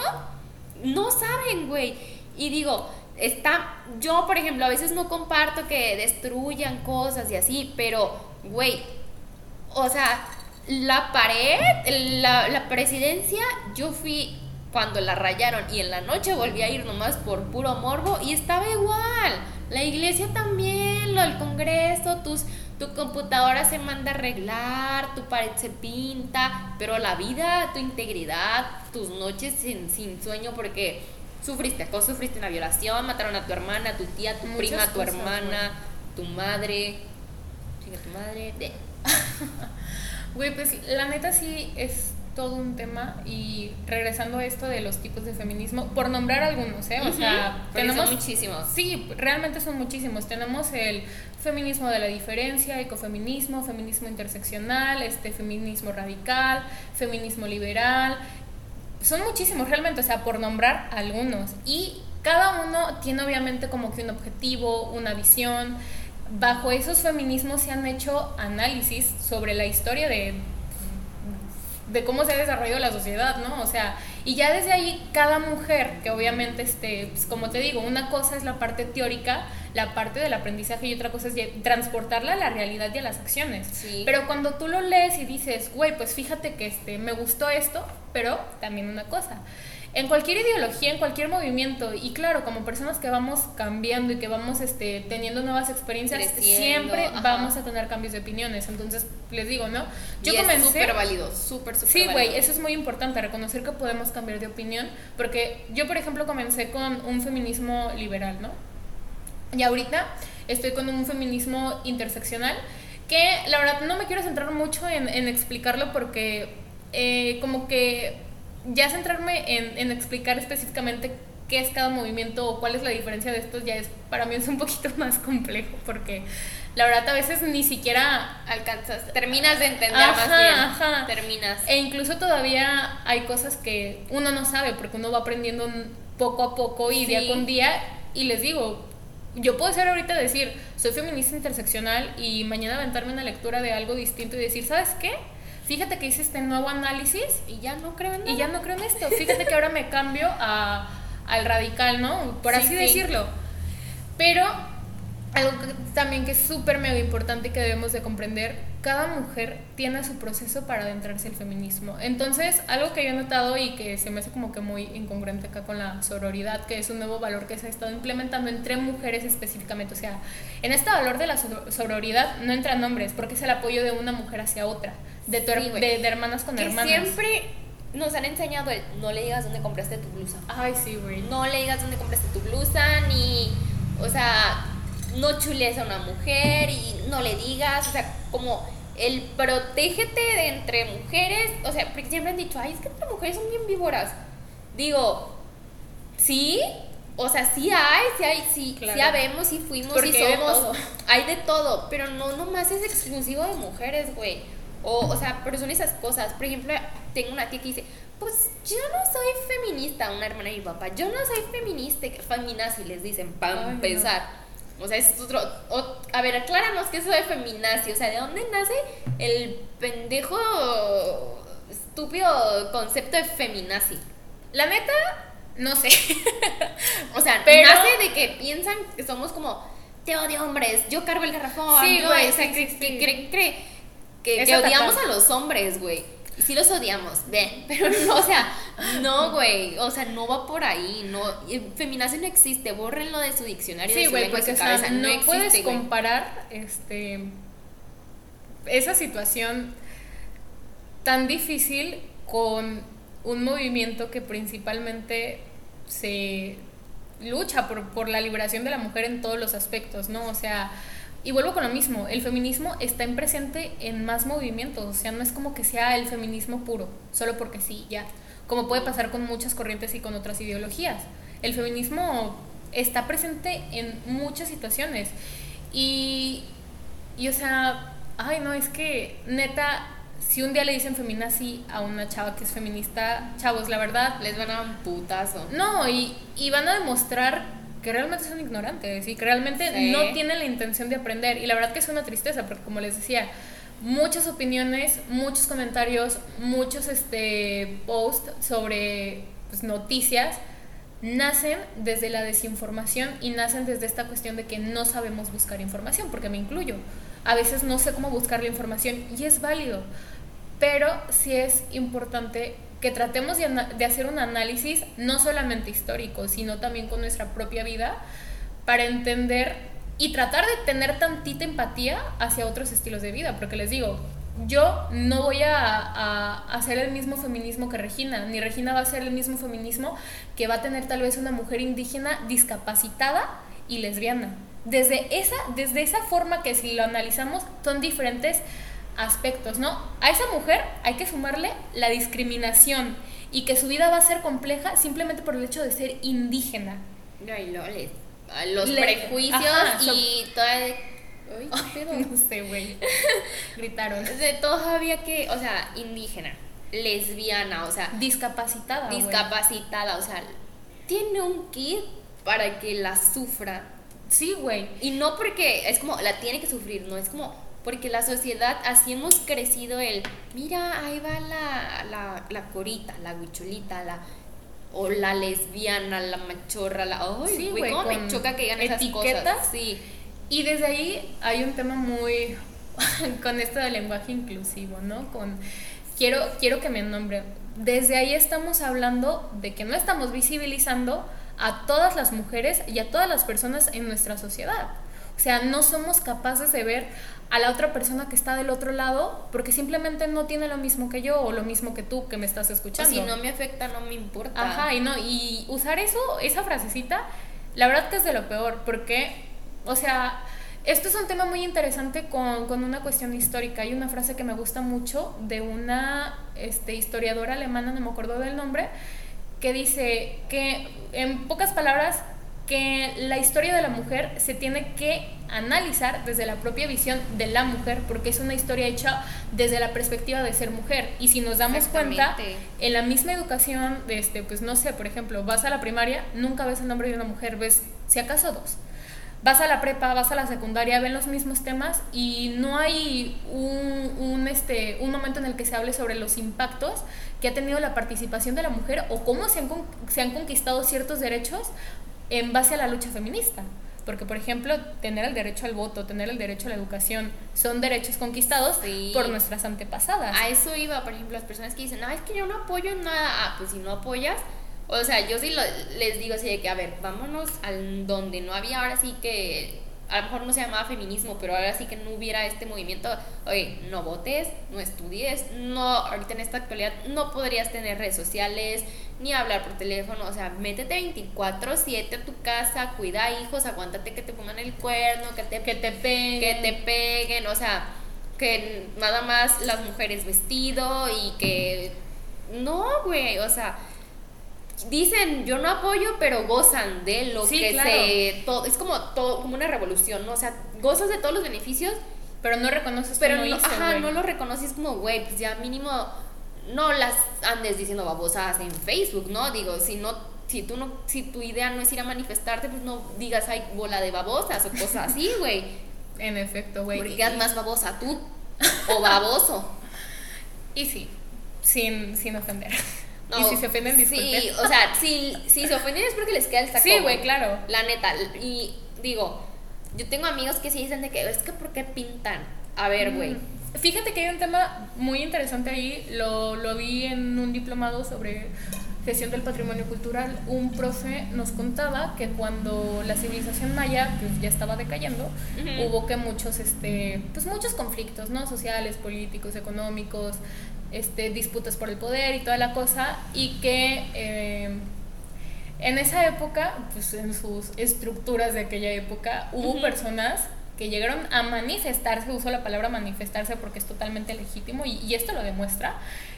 No saben, güey. Y digo, está, yo por ejemplo a veces no comparto que destruyan cosas y así, pero, güey, o sea, la pared, la, la presidencia, yo fui cuando la rayaron y en la noche volví a ir nomás por puro morbo y estaba igual. La iglesia también, lo del Congreso, tus... tu computadora se manda a arreglar, tu pared se pinta, pero la vida, tu integridad, tus noches sin, sin sueño porque sufriste acoso, sufriste una violación, mataron a tu hermana, a tu tía, a tu Muchas prima, a tu cosas, hermana, wey. Tu madre, chinga tu madre. Güey, pues la neta sí es todo un tema y regresando a esto de los tipos de feminismo, por nombrar algunos, ¿eh? O uh-huh. sea, Porque tenemos son muchísimos. Sí, realmente son muchísimos. Tenemos el feminismo de la diferencia, ecofeminismo, feminismo interseccional, este feminismo radical, feminismo liberal. Son muchísimos realmente, o sea, por nombrar algunos. Y cada uno tiene obviamente como que un objetivo, una visión. Bajo esos feminismos se han hecho análisis sobre la historia de de cómo se ha desarrollado la sociedad, ¿no? O sea, y ya desde ahí cada mujer, que obviamente, este, pues como te digo, una cosa es la parte teórica, la parte del aprendizaje y otra cosa es transportarla a la realidad y a las acciones. Sí. Pero cuando tú lo lees y dices, güey, pues fíjate que este, me gustó esto, pero también una cosa. En cualquier ideología, en cualquier movimiento, y claro, como personas que vamos cambiando y que vamos este, teniendo nuevas experiencias, creciendo, siempre ajá. vamos a tener cambios de opiniones. Entonces, les digo, ¿no? Yo y comencé, es súper válido, súper, súper sí, válido. Sí, güey, eso es muy importante, reconocer que podemos cambiar de opinión, porque yo, por ejemplo, comencé con un feminismo liberal, ¿no? Y ahorita estoy con un feminismo interseccional, que la verdad no me quiero centrar mucho en, en explicarlo porque eh, como que... ya centrarme en, en explicar específicamente qué es cada movimiento o cuál es la diferencia de estos, ya es, para mí es un poquito más complejo, porque la verdad a veces ni siquiera alcanzas, terminas de entender ajá, más bien, ajá. terminas. E incluso todavía hay cosas que uno no sabe, porque uno va aprendiendo poco a poco y sí. día con día, y les digo, yo puedo ser ahorita decir, soy feminista interseccional, y mañana aventarme una lectura de algo distinto y decir, ¿sabes qué? Fíjate que hice este nuevo análisis y ya no creo en nada. Y ya no creo en esto. Fíjate que ahora me cambio a, al radical, ¿no? Por sí, así sí. decirlo. Pero algo que, también que es súper mega importante y que debemos de comprender, cada mujer tiene su proceso para adentrarse al feminismo. Entonces, algo que yo he notado y que se me hace como que muy incongruente acá con la sororidad, que es un nuevo valor que se ha estado implementando entre mujeres específicamente. O sea, en este valor de la sororidad no entran hombres, porque es el apoyo de una mujer hacia otra, de, tu, sí, de, de hermanas con que hermanas. Siempre nos han enseñado el no le digas dónde compraste tu blusa. Ay, sí, güey. No le digas dónde compraste tu blusa, ni, o sea, no chulees a una mujer y no le digas, o sea, como el protégete de entre mujeres, o sea, porque siempre han dicho, ay, es que entre mujeres son bien víboras. Digo, sí, o sea, sí hay, sí hay, sí, claro. sí habemos, sí fuimos, porque sí somos, hay de todo. hay de todo, pero no nomás es exclusivo de mujeres, güey. O, o sea, pero son esas cosas. Por ejemplo, tengo una tía que dice, pues yo no soy feminista, una hermana de mi papá, yo no soy feminista, feminazi les dicen, para empezar. No. O sea, es otro, o, a ver, acláranos qué es eso de feminazi, o sea, ¿de dónde nace el pendejo estúpido concepto de feminazi? La neta, no sé. O sea, pero nace de que piensan que somos como, te odio hombres, yo cargo el garrafón, sí, yo, güey, o sea, sí, que, sí, que, sí. que, que, que, que odiamos a los hombres, güey. Y sí los odiamos, bien, pero no, o sea, no, güey, o sea, no va por ahí, no, feminazi no existe, bórrenlo de su diccionario, sí, de su güey, lengua, porque de su cabeza, o sea, no, no existe, puedes güey. comparar, este, esa situación tan difícil con un movimiento que principalmente se lucha por, por la liberación de la mujer en todos los aspectos, ¿no? O sea, y vuelvo con lo mismo, el feminismo está en presente en más movimientos, o sea, no es como que sea el feminismo puro, solo porque sí, ya, como puede pasar con muchas corrientes y con otras ideologías. El feminismo está presente en muchas situaciones y, y o sea, ay no, es que neta, si un día le dicen feminazi a una chava que es feminista, chavos, la verdad, les van a dar un putazo. No, y, y van a demostrar que realmente son ignorantes y que realmente sí. no tienen la intención de aprender. Y la verdad que es una tristeza, porque como les decía, muchas opiniones, muchos comentarios, muchos este, posts sobre pues, noticias nacen desde la desinformación y nacen desde esta cuestión de que no sabemos buscar información, porque me incluyo. A veces no sé cómo buscar la información y es válido, pero sí es importante que tratemos de, de hacer un análisis no solamente histórico, sino también con nuestra propia vida, para entender y tratar de tener tantita empatía hacia otros estilos de vida, porque les digo, yo no voy a, a hacer el mismo feminismo que Regina, ni Regina va a hacer el mismo feminismo que va a tener tal vez una mujer indígena discapacitada y lesbiana. Desde esa, desde esa forma que si lo analizamos son diferentes aspectos, ¿no? A esa mujer hay que sumarle la discriminación y que su vida va a ser compleja simplemente por el hecho de ser indígena. Ay, no, les, los Le, prejuicios ajá, y so, toda... Ay, pero no sé, güey. Gritaron. De todavía que, o sea, indígena, lesbiana, o sea, discapacitada, discapacitada, güey. O sea, tiene un kit para que la sufra. Sí, güey. Y no porque es como la tiene que sufrir, no es como porque la sociedad así hemos crecido el, mira, ahí va la, la, la corita, la huicholita, la o la lesbiana, la machorra, la ay, sí, güey, cómo me choca que digan esas cosas. Sí. Y desde ahí hay un tema muy con esto del lenguaje inclusivo, ¿no? Con quiero quiero que me nombren. Desde ahí estamos hablando de que no estamos visibilizando a todas las mujeres y a todas las personas en nuestra sociedad. O sea, no somos capaces de ver a la otra persona que está del otro lado porque simplemente no tiene lo mismo que yo o lo mismo que tú que me estás escuchando. O si no me afecta, no me importa. Ajá, y no, y usar eso, esa frasecita, la verdad que es de lo peor, porque, o sea, esto es un tema muy interesante con, con una cuestión histórica. Hay una frase que me gusta mucho de una este, historiadora alemana, no me acuerdo del nombre, que dice que, en pocas palabras, que la historia de la mujer se tiene que analizar desde la propia visión de la mujer, porque es una historia hecha desde la perspectiva de ser mujer. Y si nos damos cuenta, en la misma educación, este, pues no sé, por ejemplo, vas a la primaria, nunca ves el nombre de una mujer, ves si acaso dos. Vas a la prepa, vas a la secundaria, ven los mismos temas y no hay un, un, este, un momento en el que se hable sobre los impactos que ha tenido la participación de la mujer o cómo se han, se han conquistado ciertos derechos en base a la lucha feminista. Porque, por ejemplo, tener el derecho al voto, tener el derecho a la educación, son derechos conquistados sí. por nuestras antepasadas. A eso iba, por ejemplo, las personas que dicen, ah, es que yo no apoyo nada. Ah, pues si no apoyas, o sea, yo sí lo, les digo así de que, a ver, vámonos al donde no había, ahora sí que, a lo mejor no se llamaba feminismo, pero ahora sí que no hubiera este movimiento. Oye, no votes, no estudies, no, ahorita en esta actualidad no podrías tener redes sociales, ni hablar por teléfono, o sea, métete veinticuatro siete a tu casa, cuida hijos, aguántate que te pongan el cuerno, que te, que te peguen, que te peguen, o sea, que nada más las mujeres vestido y que, no, güey, o sea, dicen, yo no apoyo, pero gozan de lo sí, que claro. se, todo, es como todo, como una revolución, ¿no? O sea, gozas de todos los beneficios, pero no reconoces pero que no, no hice, ajá, güey. no lo reconoces como, güey, pues ya mínimo no las andes diciendo babosas en Facebook, ¿no? Digo, si no, si tú no, si tu idea no es ir a manifestarte, pues no digas, ay, bola de babosas o cosas así, güey. En efecto, güey. Porque quedas más babosa tú o baboso. Y sí, sin, sin ofender. No, y si se ofenden, disculpen. Sí, o sea, si, si se ofenden es porque les queda el saco. Sí, güey, claro. La neta, y digo, yo tengo amigos que sí dicen de que, es que ¿por qué pintan? A ver, güey. Mm. Fíjate que hay un tema muy interesante ahí, lo, lo vi en un diplomado sobre gestión del patrimonio cultural. Un profe nos contaba que cuando la civilización maya pues ya estaba decayendo, uh-huh. hubo que muchos, este, pues muchos conflictos, ¿no? Sociales, políticos, económicos, este, disputas por el poder y toda la cosa, y que eh, en esa época, pues en sus estructuras de aquella época, hubo uh-huh. personas que llegaron a manifestarse, uso la palabra manifestarse porque es totalmente legítimo y, y esto lo demuestra,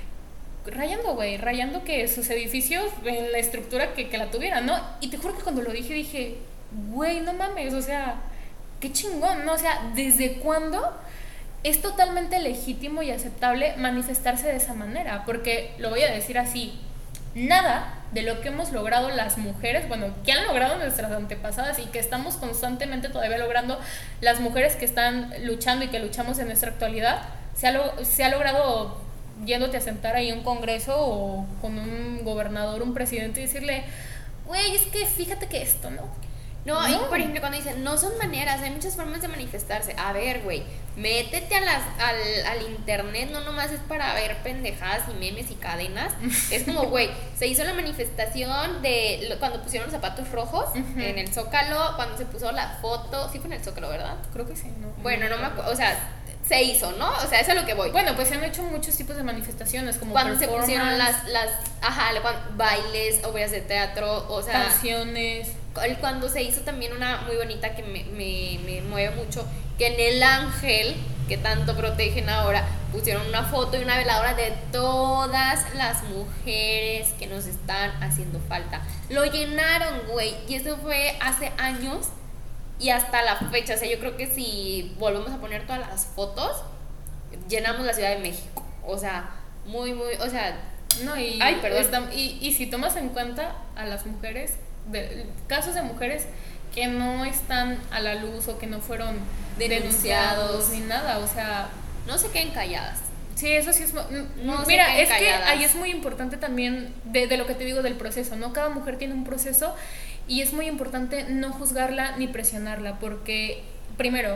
rayando, güey, rayando que sus edificios en la estructura que, que la tuvieran, ¿no? Y te juro que cuando lo dije, dije, güey, no mames, o sea, qué chingón, ¿no? O sea, ¿desde cuándo es totalmente legítimo y aceptable manifestarse de esa manera? Porque, lo voy a decir así, nada de lo que hemos logrado las mujeres, bueno, que han logrado nuestras antepasadas y que estamos constantemente todavía logrando las mujeres que están luchando y que luchamos en nuestra actualidad, se ha, lo, se ha logrado yéndote a sentar ahí en un congreso o con un gobernador, un presidente y decirle, güey, es que fíjate que esto, ¿no? No, no, y por ejemplo cuando dicen, no son maneras, hay muchas formas de manifestarse. A ver, güey, métete a las, al, al internet, no nomás es para ver pendejadas y memes y cadenas. Es como, güey, se hizo la manifestación de lo, cuando pusieron los zapatos rojos uh-huh. en el Zócalo, cuando se puso la foto, sí fue en el Zócalo, ¿verdad? Creo que sí, ¿no? Bueno, no me acuerdo, o sea, se hizo, ¿no? O sea, eso es a lo que voy. Bueno, pues se han hecho muchos tipos de manifestaciones, como cuando se pusieron las, las ajá, bailes, obras de teatro, o sea, canciones. Cuando se hizo también una muy bonita que me, me, me mueve mucho, que en el Ángel, que tanto protegen ahora, pusieron una foto y una veladora de todas las mujeres que nos están haciendo falta. Lo llenaron, güey, y eso fue hace años y hasta la fecha. O sea, yo creo que si volvemos a poner todas las fotos, llenamos la Ciudad de México. O sea, muy, muy, o sea... No, y, ay, perdón. Está, y, y si tomas en cuenta a las mujeres, de, casos de mujeres que no están a la luz o que no fueron denunciados, denunciados ni nada, o sea... No se queden calladas. Sí, eso sí es... No mira, es calladas. Que ahí es muy importante también de, de lo que te digo del proceso, ¿no? Cada mujer tiene un proceso y es muy importante no juzgarla ni presionarla, porque, primero,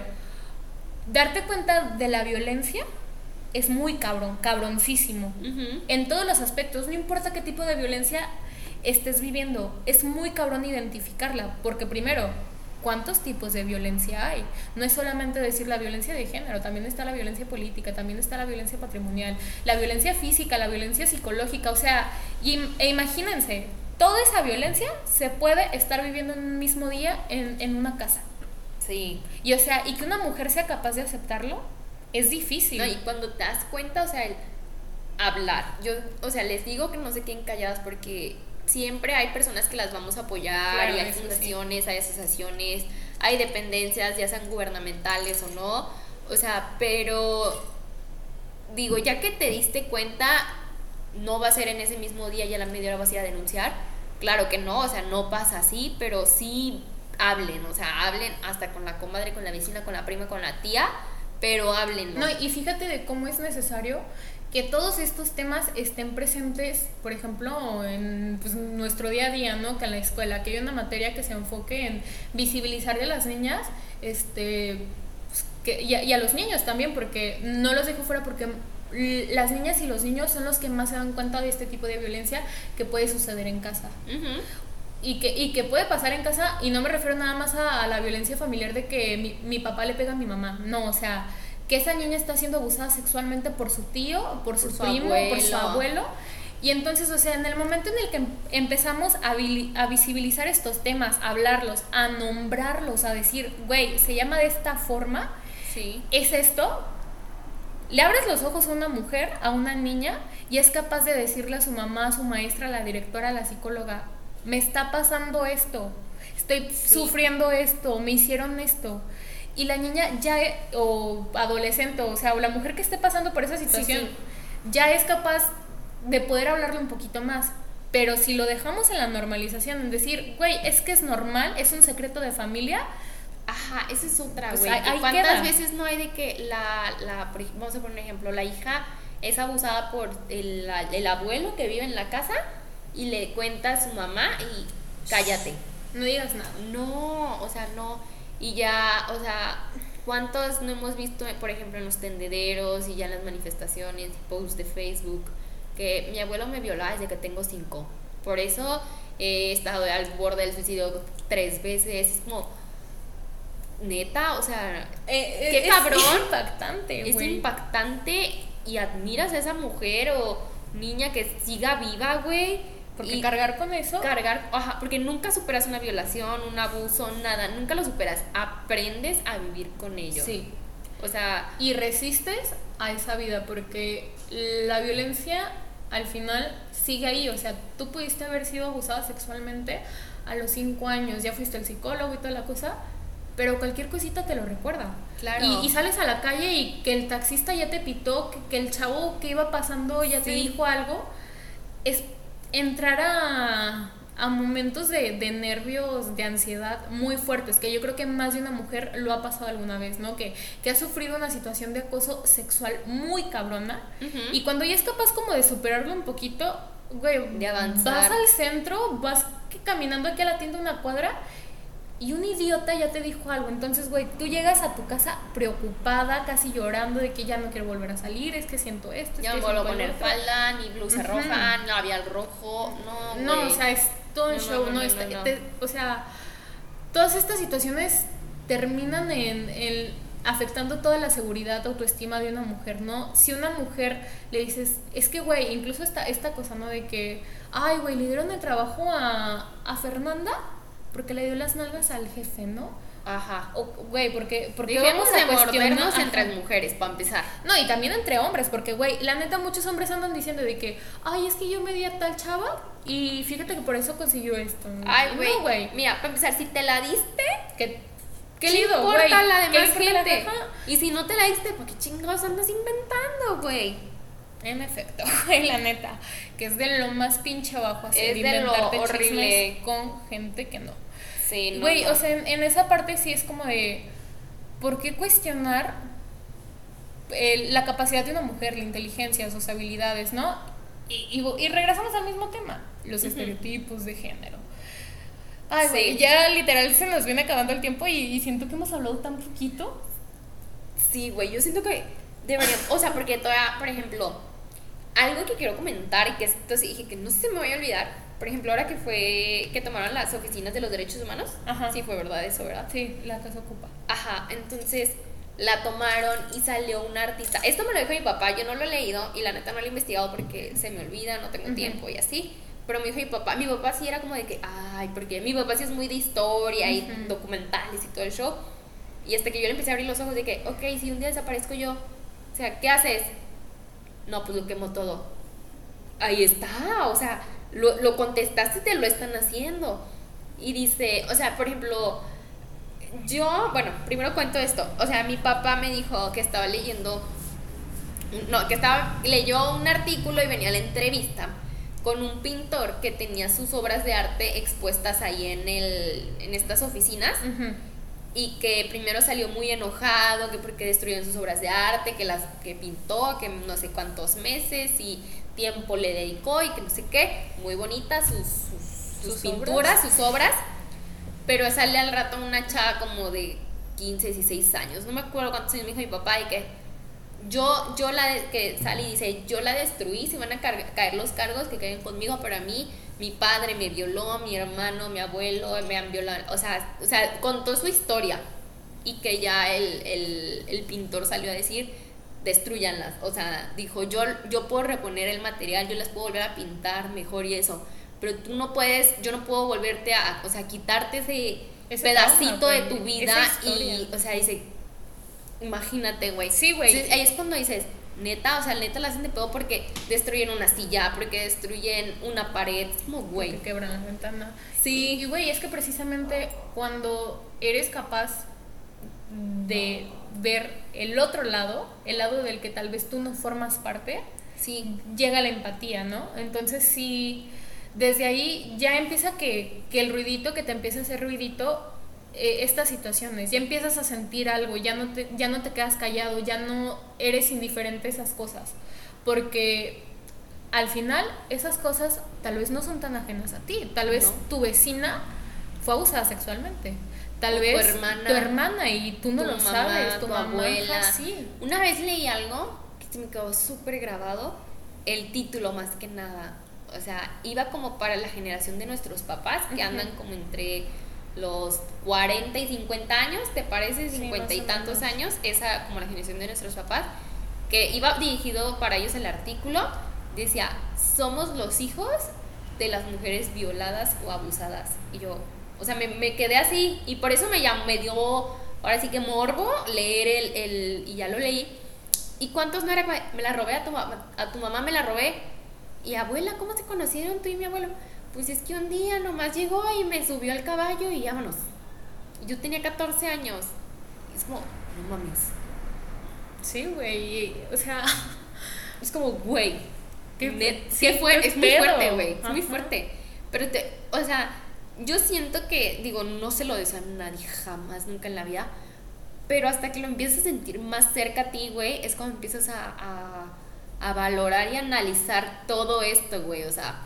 darte cuenta de la violencia es muy cabrón, cabroncísimo. Uh-huh. En todos los aspectos, no importa qué tipo de violencia estés viviendo, es muy cabrón identificarla, porque primero, ¿cuántos tipos de violencia hay? No es solamente decir la violencia de género, también está la violencia política, también está la violencia patrimonial, la violencia física, la violencia psicológica, o sea, y, e imagínense, toda esa violencia se puede estar viviendo en un mismo día en, en una casa. Sí. Y o sea, y que una mujer sea capaz de aceptarlo, es difícil. No, y cuando te das cuenta, o sea, el hablar, yo, o sea, les digo que no se queden calladas porque siempre hay personas que las vamos a apoyar, claro, y hay fundaciones, sí. hay asociaciones, hay dependencias, ya sean gubernamentales o no, o sea, pero digo, ya que te diste cuenta, no va a ser en ese mismo día y a la media hora vas a ir a denunciar, claro que no, o sea, no pasa así, pero sí hablen, o sea, hablen hasta con la comadre, con la vecina, con la prima, con la tía, pero hablen, ¿no? No, y fíjate de cómo es necesario que todos estos temas estén presentes, por ejemplo, en pues, nuestro día a día, ¿no? Que en la escuela, que haya una materia que se enfoque en visibilizar de las niñas, este, pues, que, y, a, y a los niños también, porque no los dejo fuera porque las niñas y los niños son los que más se dan cuenta de este tipo de violencia que puede suceder en casa. Uh-huh. Y que, y que puede pasar en casa, y no me refiero nada más a, a la violencia familiar de que mi, mi papá le pega a mi mamá, no, o sea, que esa niña está siendo abusada sexualmente por su tío, por su, por su primo, abuelo. por su abuelo, y entonces, o sea, en el momento en el que empezamos a, a visibilizar estos temas, a hablarlos, a nombrarlos, a decir, güey, se llama de esta forma, sí. es esto, le abres los ojos a una mujer, a una niña, y es capaz de decirle a su mamá, a su maestra, a la directora, a la psicóloga, me está pasando esto, estoy sí. sufriendo esto, me hicieron esto. Y la niña ya, o adolescente, o sea, o la mujer que esté pasando por esa situación, sí, sí. ya es capaz de poder hablarle un poquito más. Pero si lo dejamos en la normalización, en decir, güey, es que es normal, es un secreto de familia. Ajá, esa es otra, güey. Pues ¿Cuántas queda? veces no hay de que la, la, vamos a poner un ejemplo, la hija es abusada por el, el abuelo que vive en la casa y le cuenta a su mamá y cállate? No digas nada. No, o sea, no. Y ya, o sea, ¿cuántos no hemos visto, por ejemplo, en los tendederos y ya en las manifestaciones, posts de Facebook, que mi abuelo me violaba desde que tengo cinco? Por eso he estado al borde del suicidio tres veces. Es como, neta, o sea, eh, qué es cabrón. Es impactante, Es güey. impactante y admiras a esa mujer o niña que siga viva, güey. Porque y cargar con eso. Cargar, ajá, porque nunca superas una violación, un abuso, nada, nunca lo superas. Aprendes a vivir con ello. Sí. O sea. Y resistes a esa vida, porque la violencia al final sigue ahí. O sea, tú pudiste haber sido abusada sexualmente a los cinco años, ya fuiste al psicólogo y toda la cosa, pero cualquier cosita te lo recuerda. Claro. Y, y sales a la calle y que el taxista ya te pitó, que, que el chavo que iba pasando ya sí. te dijo algo. Es entrar a, a momentos de, de nervios, de ansiedad muy fuertes, que yo creo que más de una mujer lo ha pasado alguna vez, ¿no? Que, que ha sufrido una situación de acoso sexual muy cabrona, uh-huh. y cuando ya es capaz como de superarlo un poquito, güey, de avanzar. Vas al centro, vas caminando aquí a la tienda una cuadra y un idiota ya te dijo algo. Entonces, güey, tú llegas a tu casa preocupada, casi llorando de que ya no quiero volver a salir, es que siento esto, ya es que no vuelvo a poner falda, ni blusa uh-huh. roja, ni labial rojo, no, güey. No, o sea, es todo un no, show, no, no, no, está, no, no. Te, o sea, todas estas situaciones terminan en el afectando toda la seguridad, autoestima de una mujer, ¿no? Si una mujer le dices, es que, güey, incluso esta, esta cosa, ¿no? De que, ay, güey, le dieron el trabajo a, a Fernanda porque le dio las nalgas al jefe, ¿no? Ajá. O, güey, porque, porque dejemos de cuestionar mordernos entre mujeres, para empezar. No, y también entre hombres, porque, güey, la neta, muchos hombres andan diciendo de que, ay, es que yo me di a tal chava y fíjate que por eso consiguió esto. Ay, güey, no, güey. Mira, para empezar, si te la diste, que ¿qué le importa la demás gente? Y si no te la diste, ¿por qué chingados andas inventando, güey? En efecto, güey, la neta, que es de lo más pinche abajo hacer, es de lo horrible con gente que no. Sí, no. Güey, no. o sea, en, en esa parte sí es como de, ¿por qué cuestionar el, la capacidad de una mujer, la inteligencia, sus habilidades, ¿no? Y, y, y regresamos al mismo tema, los uh-huh. estereotipos de género. Ay, güey, sí. ya literal se nos viene acabando el tiempo y, y siento que hemos hablado tan poquito. Sí, güey, yo siento que deberíamos, o sea, porque todavía, por ejemplo, algo que quiero comentar y que esto sí dije que no se me vaya a olvidar. Por ejemplo, ahora que fue que tomaron las oficinas de los derechos humanos. Ajá. Sí, fue verdad eso, ¿verdad? Sí, la Casa Ocupa. Ajá, entonces la tomaron y salió una artista. Esto me lo dijo mi papá, yo no lo he leído y la neta no lo he investigado porque se me olvida, no tengo uh-huh. tiempo y así. Pero me dijo mi papá, mi papá sí era como de que, ay, porque mi papá sí es muy de historia uh-huh. y documentales y todo el show. Y hasta que yo le empecé a abrir los ojos de que, ok, si un día desaparezco yo, o sea, ¿qué haces? No, pues lo quemo todo. ahí está, o sea, lo, lo contestaste y te lo están haciendo. Y dice, o sea, por ejemplo, yo, bueno, primero cuento esto, o sea, mi papá me dijo que estaba leyendo, no, que estaba, leyó un artículo y venía a la entrevista con un pintor que tenía sus obras de arte expuestas ahí en, el, en estas oficinas. Uh-huh. Y que primero salió muy enojado, que porque destruyeron sus obras de arte, que las que pintó, que no sé cuántos meses y tiempo le dedicó y que no sé qué, muy bonitas sus, sus, sus, sus pinturas, obras. sus obras, pero sale al rato una chava como de quince, dieciséis años, no me acuerdo cuántos años me dijo mi papá, y que yo, yo la, de, que sale y dice, yo la destruí, si van a car- caer los cargos que caen conmigo, pero a mí mi padre me violó, mi hermano, mi abuelo me han violado, o sea, o sea, contó su historia, y que ya el, el, el pintor salió a decir, destruyanlas, o sea, dijo, yo, yo puedo reponer el material, yo las puedo volver a pintar mejor y eso, pero tú no puedes, yo no puedo volverte a, o sea, quitarte ese, ese pedacito trauma, de tu vida, y, o sea, dice, imagínate, güey. Sí, güey. Ahí es cuando dices, neta, o sea, neta la hacen de pedo porque destruyen una silla, porque destruyen una pared, es como, güey. Porque quebran la ventana. Sí. Y, güey, es que precisamente cuando eres capaz de ver el otro lado, el lado del que tal vez tú no formas parte, sí, llega la empatía, ¿no? Entonces, sí, desde ahí ya empieza que, que el ruidito, que te empieza a hacer ruidito, eh, estas situaciones, ya empiezas a sentir algo, ya no te, ya no te quedas callado, ya no eres indiferente a esas cosas, porque al final esas cosas tal vez no son tan ajenas a ti, tal vez no. Tu vecina fue abusada sexualmente, tal o vez tu hermana, tu hermana y tú no lo mamá, sabes, tu, tu mamá, abuela. Sí. Una vez leí algo que se me quedó súper grabado, el título más que nada, o sea, iba como para la generación de nuestros papás que uh-huh. andan como entre los cuarenta y cincuenta años, ¿te parece? cincuenta sí, y tantos menos. Años, esa como la generación de nuestros papás, que iba dirigido para ellos el artículo, decía, somos los hijos de las mujeres violadas o abusadas, y yo, o sea, me, me quedé así, y por eso me, llamó, me dio, ahora sí que morbo, leer el, el, y ya lo leí, y cuántos no era, me la robé a tu, a tu mamá, me la robé, y abuela, ¿cómo se conocieron tú y mi abuelo? Pues es que un día nomás llegó y me subió al caballo y vámonos. Yo tenía catorce años. Es como, no mames. Sí, güey. O sea, es como, güey. ¿Qué, net, sí, ¿qué fue? qué es muy pedo? fuerte, güey. Es Ajá. muy fuerte. Pero, te, o sea, yo siento que, digo, no se lo deseo a nadie jamás, nunca en la vida. Pero hasta que lo empiezas a sentir más cerca a ti, güey, es cuando empiezas a, a, a valorar y analizar todo esto, güey. O sea,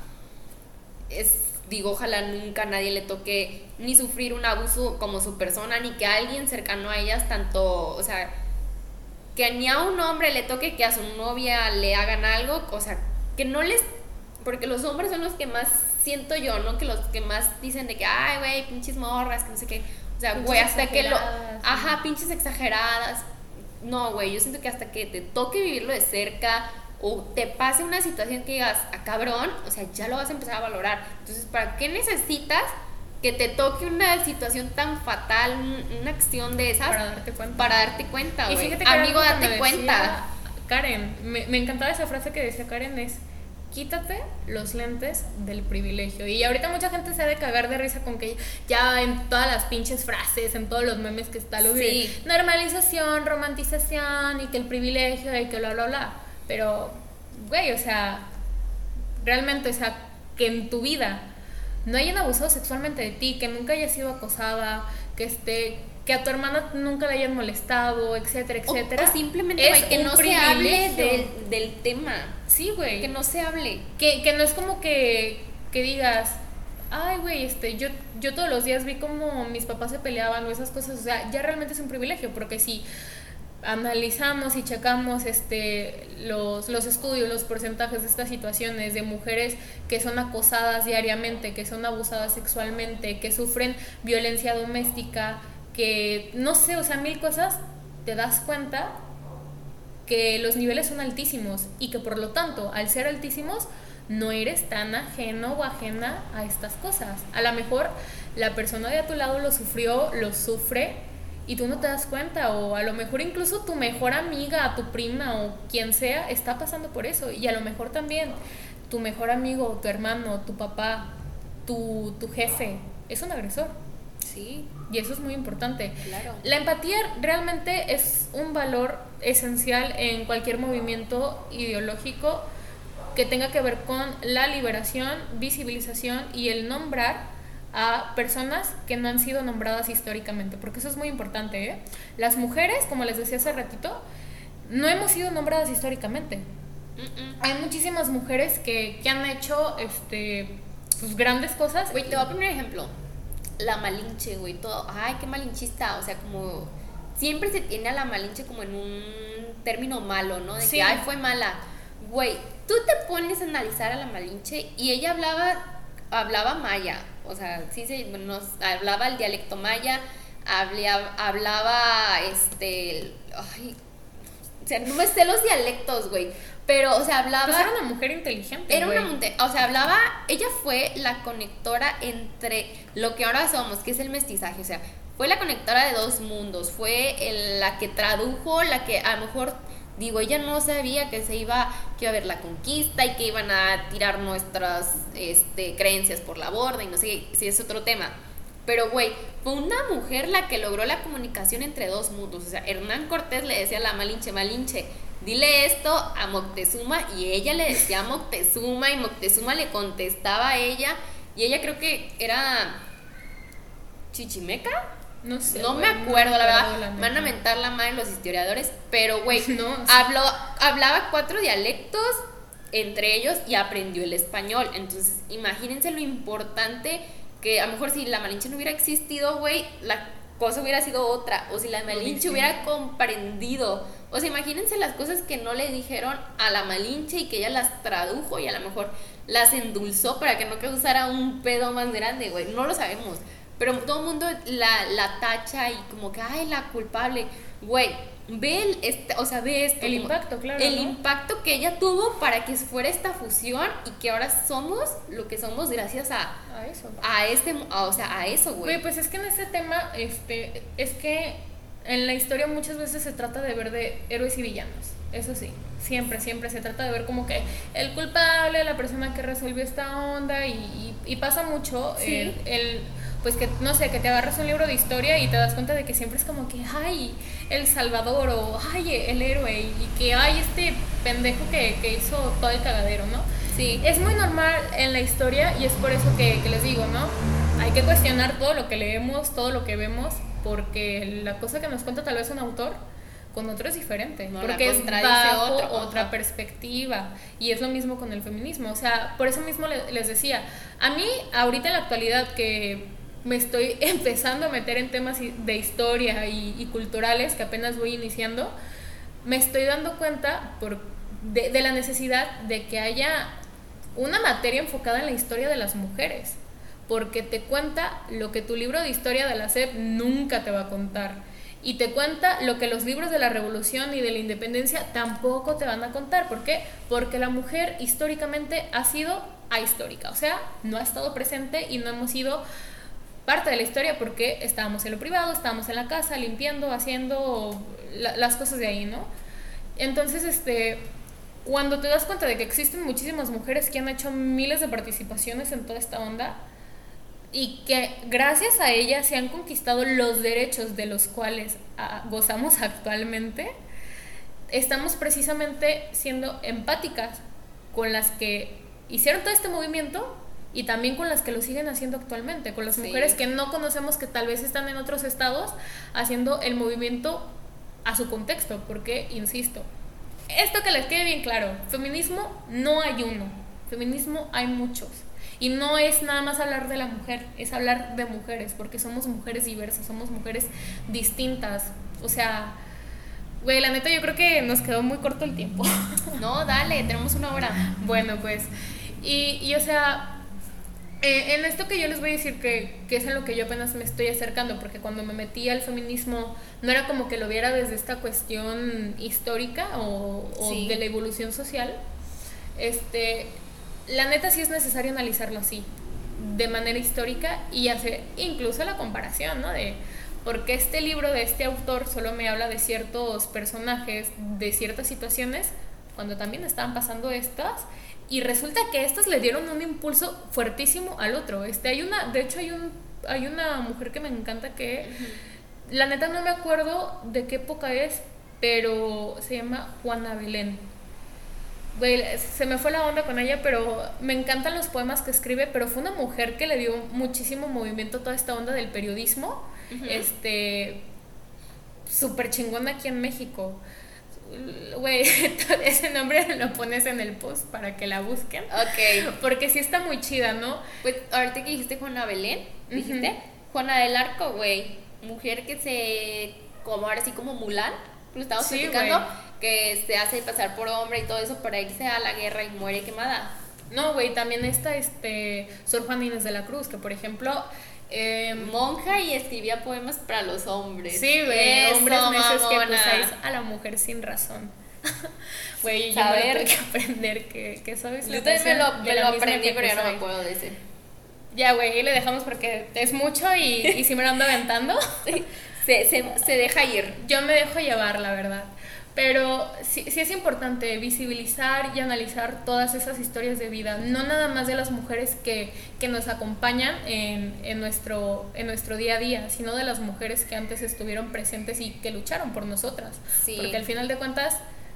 es, digo, ojalá nunca a nadie le toque ni sufrir un abuso como su persona, ni que a alguien cercano a ellas tanto, o sea, que ni a un hombre le toque que a su novia le hagan algo, o sea, que no les, porque los hombres son los que más siento yo, ¿no? Que los que más dicen de que, ay, güey, pinches morras, que no sé qué, o sea, güey, hasta que lo, ajá, ¿sí? Pinches exageradas, no, güey, yo siento que hasta que te toque vivirlo de cerca, o te pase una situación que digas, a cabrón, o sea, ya lo vas a empezar a valorar. Entonces, ¿para qué necesitas que te toque una situación tan fatal, una acción de esas? Para darte cuenta. Para darte cuenta, güey. Amigo, date cuenta. Karen, me, me encantaba esa frase que decía Karen, es, quítate los lentes del privilegio. Y ahorita mucha gente se ha de cagar de risa con que ya en todas las pinches frases, en todos los memes que está lo de sí. normalización, romantización, y que el privilegio, y que bla, bla, bla. Pero, güey, o sea, realmente, o sea, que en tu vida no hayan abusado sexualmente de ti, que nunca hayas sido acosada, que esté, que a tu hermana nunca le hayan molestado, etcétera, etcétera. O, o simplemente, güey, que no se hable del, del tema. Sí, güey. Que no se hable. Que, que no es como que, que digas, ay, güey, este, yo, yo todos los días vi como mis papás se peleaban o esas cosas, o sea, ya realmente es un privilegio, porque si analizamos y checamos este, los, los estudios, los porcentajes de estas situaciones de mujeres que son acosadas diariamente, que son abusadas sexualmente, que sufren violencia doméstica, que no sé, o sea, mil cosas, te das cuenta que los niveles son altísimos y que por lo tanto, al ser altísimos, no eres tan ajeno o ajena a estas cosas. A lo mejor la persona de a tu lado lo sufrió, lo sufre, y tú no te das cuenta, o a lo mejor incluso tu mejor amiga, tu prima o quien sea está pasando por eso, y a lo mejor también tu mejor amigo, tu hermano, tu papá, tu, tu jefe, es un agresor. Sí. Y eso es muy importante. Claro. La empatía realmente es un valor esencial en cualquier movimiento ideológico que tenga que ver con la liberación, visibilización y el nombrar a personas que no han sido nombradas históricamente, porque eso es muy importante, ¿eh? Las mujeres, como les decía hace ratito, no hemos sido nombradas históricamente. Mm-mm. Hay muchísimas mujeres que, que han hecho este, pues, grandes cosas. Güey, te voy a poner un ejemplo. La Malinche, güey, todo. Ay, qué malinchista. O sea, como siempre se tiene a la Malinche como en un término malo, ¿no? De sí. que, ay, fue mala. Güey, tú te pones a analizar a la Malinche y ella hablaba, hablaba maya. O sea, sí se nos hablaba el dialecto maya, hablaba, hablaba este, ay, o sea, no me sé los dialectos, güey, pero, o sea, hablaba... Pues era una mujer inteligente, Era güey. una mujer, o sea, hablaba, ella fue la conectora entre lo que ahora somos, que es el mestizaje, o sea, fue la conectora de dos mundos, fue el, la que tradujo, la que a lo mejor... Digo, ella no sabía que se iba, que iba a haber la conquista y que iban a tirar nuestras este, creencias por la borda y no sé si es otro tema. Pero, güey, fue una mujer la que logró la comunicación entre dos mundos. O sea, Hernán Cortés le decía a la Malinche, Malinche, dile esto a Moctezuma, y ella le decía a Moctezuma y Moctezuma le contestaba a ella, y ella creo que era chichimeca. No sé. No me acuerdo, la verdad. Van a mentar la madre los historiadores. Pero, güey, no, sí. habló, hablaba cuatro dialectos entre ellos y aprendió el español. Entonces, imagínense lo importante que a lo mejor si la Malinche no hubiera existido, güey, la cosa hubiera sido otra. O si la Malinche hubiera comprendido. O sea, imagínense las cosas que no le dijeron a la Malinche y que ella las tradujo y a lo mejor las endulzó para que no causara un pedo más grande, güey. No lo sabemos. Pero todo el mundo la, la tacha y como que, ay, la culpable. Güey, ve el, este, o sea, ve esto. El impacto, claro. El ¿no? impacto que ella tuvo para que fuera esta fusión y que ahora somos lo que somos gracias a... A eso. A este, a, o sea, a eso, güey. Güey, pues es que en este tema, este, es que en la historia muchas veces se trata de ver de héroes y villanos. Eso sí, siempre, siempre se trata de ver como que el culpable, la persona que resolvió esta onda y, y, y pasa mucho sí. el... el pues que, no sé, que te agarras un libro de historia y te das cuenta de que siempre es como que, ay, el salvador o ay, el héroe y que hay este pendejo que, que hizo todo el cagadero, ¿no? Sí. Es muy normal en la historia y es por eso que, que les digo, ¿no? Hay que cuestionar todo lo que leemos, todo lo que vemos, porque la cosa que nos cuenta tal vez un autor con otro es diferente, no, porque es bajo otro, otra ajá. perspectiva, y es lo mismo con el feminismo. O sea, por eso mismo les decía, a mí ahorita en la actualidad que me estoy empezando a meter en temas de historia y, y culturales, que apenas voy iniciando, me estoy dando cuenta por, de, de la necesidad de que haya una materia enfocada en la historia de las mujeres, porque te cuenta lo que tu libro de historia de la S E P nunca te va a contar. Y te cuenta lo que los libros de la revolución y de la independencia tampoco te van a contar. ¿Por qué? Porque la mujer históricamente ha sido ahistórica, o sea, no ha estado presente y no hemos sido parte de la historia porque estábamos en lo privado, estábamos en la casa limpiando, haciendo la, las cosas de ahí, ¿no? Entonces, este, cuando te das cuenta de que existen muchísimas mujeres que han hecho miles de participaciones en toda esta onda, y que gracias a ella se han conquistado los derechos de los cuales ah, gozamos actualmente, estamos precisamente siendo empáticas con las que hicieron todo este movimiento y también con las que lo siguen haciendo actualmente, con las sí. mujeres que no conocemos, que tal vez están en otros estados haciendo el movimiento a su contexto, porque, insisto, esto que les quede bien claro, feminismo no hay uno, feminismo hay muchos. Y no es nada más hablar de la mujer, es hablar de mujeres, porque somos mujeres diversas, somos mujeres distintas. O sea, güey, la neta yo creo que nos quedó muy corto el tiempo. No, dale, tenemos una hora. Bueno, pues, y, y o sea, eh, en esto que yo les voy a decir que, que es en lo que yo apenas me estoy acercando, porque cuando me metí al feminismo no era como que lo viera desde esta cuestión histórica o, o sí. de la evolución social, este... La neta sí es necesario analizarlo así, de manera histórica, y hacer incluso la comparación, ¿no? De por qué este libro de este autor solo me habla de ciertos personajes, de ciertas situaciones, cuando también estaban pasando estas, y resulta que estas le dieron un impulso fuertísimo al otro. Este, hay una, de hecho hay un, hay una mujer que me encanta que, uh-huh. la neta no me acuerdo de qué época es, pero se llama Juana Belén. Güey, se me fue la onda con ella, pero me encantan los poemas que escribe, pero fue una mujer que le dio muchísimo movimiento a toda esta onda del periodismo, uh-huh. este, súper chingona aquí en México. Güey, ese nombre lo pones en el post para que la busquen. Ok. Porque sí está muy chida, ¿no? Pues ahorita que dijiste Juana Belén, dijiste uh-huh. Juana del Arco, güey, mujer que se, como ahora sí como Mulan, lo estamos sí, platicando, wey. Que se hace pasar por hombre y todo eso para irse a la guerra y muere quemada. No, güey, también está este Sor Juana Inés de la Cruz, que por ejemplo... Eh, monja y escribía poemas para los hombres. Sí, güey, hombres necios que acusáis a la mujer sin razón. Güey, yo me tuve que aprender que, que sabes la Yo también me lo, me lo aprendí, pero ya no me acuerdo de ese. Ya, güey, ahí le dejamos porque es mucho y, y si me lo ando aventando. Sí, se, se, se deja ir. Yo me dejo llevar, la verdad. Pero sí, sí es importante visibilizar y analizar todas esas historias de vida, no nada más de las mujeres que, que nos acompañan en, en, nuestro, en nuestro día a día, sino de las mujeres que antes estuvieron presentes y que lucharon por nosotras. Sí. Porque al final de cuentas,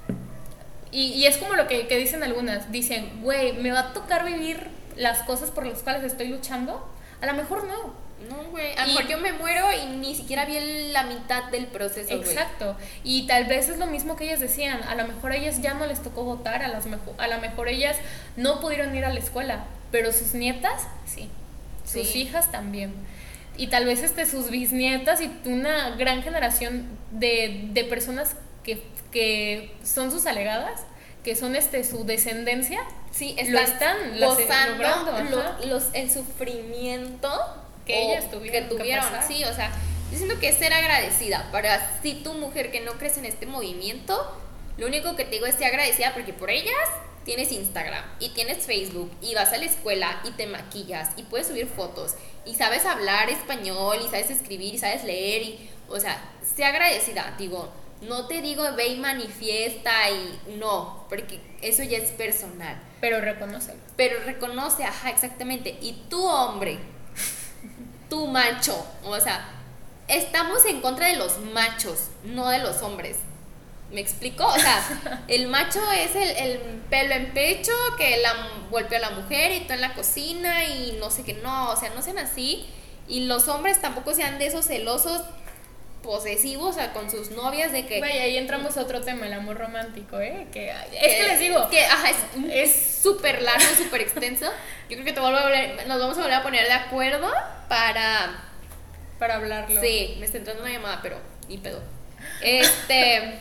y, y es como lo que, que dicen algunas, dicen, güey, ¿me va a tocar vivir las cosas por las cuales estoy luchando? A lo mejor no. No, güey, a lo mejor yo me muero y ni siquiera vi la mitad del proceso, güey. Exacto, y tal vez es lo mismo que ellas decían, a lo mejor a ellas ya no les tocó votar, a, las mejo- a lo mejor ellas no pudieron ir a la escuela, pero sus nietas, sí, sus sí. hijas también. Y tal vez este, sus bisnietas y una gran generación de, de personas que, que son sus alegadas, que son este su descendencia, sí, están, lo están gozando lo, los, el sufrimiento que ellas tuvieron, que tuvieron que sí, o sea, yo siento que es ser agradecida. Para si tu mujer que no crees en este movimiento, lo único que te digo es ser agradecida porque por ellas tienes Instagram y tienes Facebook y vas a la escuela y te maquillas y puedes subir fotos y sabes hablar español y sabes escribir y sabes leer y, o sea, sé agradecida, digo, no te digo ve y manifiesta y no, porque eso ya es personal. Pero reconoce. Pero reconoce, ajá, exactamente. Y tu hombre, tu macho, o sea, estamos en contra de los machos, no de los hombres. ¿Me explico? O sea, el macho es el, el pelo en pecho que la golpea a la mujer y todo en la cocina y no sé qué, no, o sea, no sean así. Y los hombres tampoco sean de esos celosos posesivos, o sea, con sus novias de que... Vaya, ahí entramos a otro tema, el amor romántico, ¿eh? Que, es que les digo... Que, ajá, es súper largo, súper extenso. Yo creo que te vuelvo a volver, nos vamos a volver a poner de acuerdo para... Para hablarlo. Sí, me está entrando una llamada, pero ni pedo. Este...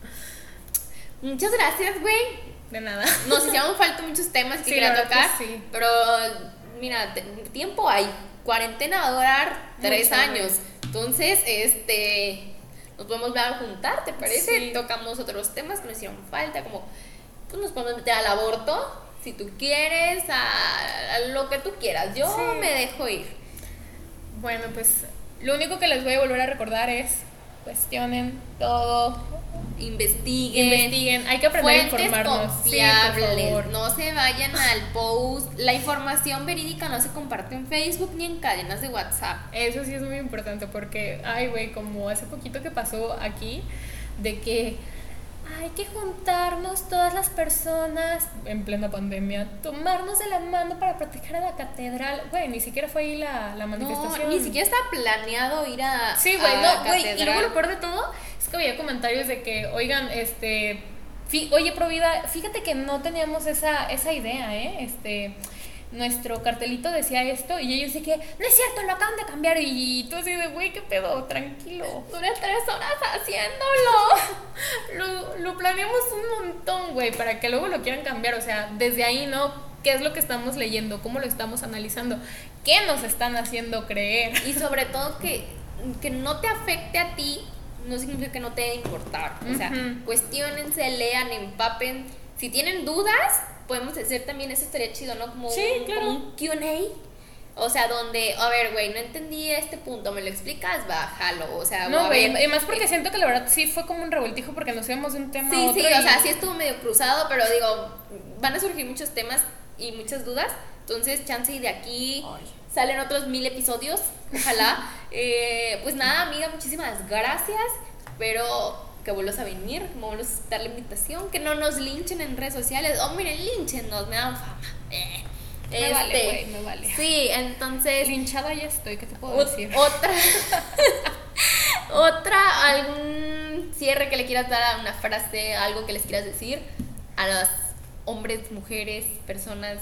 Muchas gracias, güey. De nada. Nos hicieron falta muchos temas que sí, quería tocar, sí. Pero mira, te, tiempo hay. Cuarentena va a durar tres Mucho años. Bien. Entonces, este, nos podemos ver a juntar, ¿te parece? Sí. Tocamos otros temas que nos hicieron falta, como pues nos podemos meter al aborto, si tú quieres, a, a lo que tú quieras. Yo sí. me dejo ir. Bueno, pues lo único que les voy a volver a recordar es cuestionen todo, investiguen, investiguen, hay que aprender a informarnos, confiables, sí, por favor. No se vayan al post, la información verídica no se comparte en Facebook ni en cadenas de WhatsApp. Eso sí es muy importante porque, ay güey, como hace poquito que pasó aquí, de que hay que juntarnos todas las personas en plena pandemia, tomarnos de la mano para proteger a la catedral. Güey, ni siquiera fue ahí la, la manifestación. No, ni siquiera estaba planeado ir a Sí, güey, no, güey, y luego lo peor de todo es que había comentarios de que, oigan, este, fi, oye, Provida, fíjate que no teníamos esa, esa idea, ¿eh? Este... Nuestro cartelito decía esto y ellos dije, no es cierto, lo acaban de cambiar. Y tú así de, güey, qué pedo, tranquilo. Duré tres horas haciéndolo. lo, lo planeamos un montón, güey, para que luego lo quieran cambiar. O sea, desde ahí, ¿no? ¿Qué es lo que estamos leyendo? ¿Cómo lo estamos analizando? ¿Qué nos están haciendo creer? Y sobre todo que, que no te afecte a ti no significa que no te debe importar. O sea, uh-huh. cuestiónense, lean, empapen. Si tienen dudas, podemos hacer también, eso estaría chido, ¿no? Como, sí, un, claro. como un Q and A O sea, donde, a ver, güey, no entendí este punto, ¿me lo explicas? Bájalo, o sea, no, güey, y más porque eh, siento que la verdad sí fue como un revoltijo porque nos íbamos de un tema sí, a otro. Sí, sí, y... o sea, sí estuvo medio cruzado, pero digo, van a surgir muchos temas y muchas dudas, entonces, chance y de aquí Ay. salen otros mil episodios, ojalá. eh, pues nada, amiga, muchísimas gracias, pero que vuelvas a venir, que vuelvas a dar la invitación, que no nos linchen en redes sociales, oh, miren, linchenos, me dan fama, eh. Me este, vale, güey, me vale. Sí, entonces. Linchada ya estoy, ¿qué te puedo o, decir? Otra. Otra, algún cierre que le quieras dar a una frase, algo que les quieras decir a los hombres, mujeres, personas.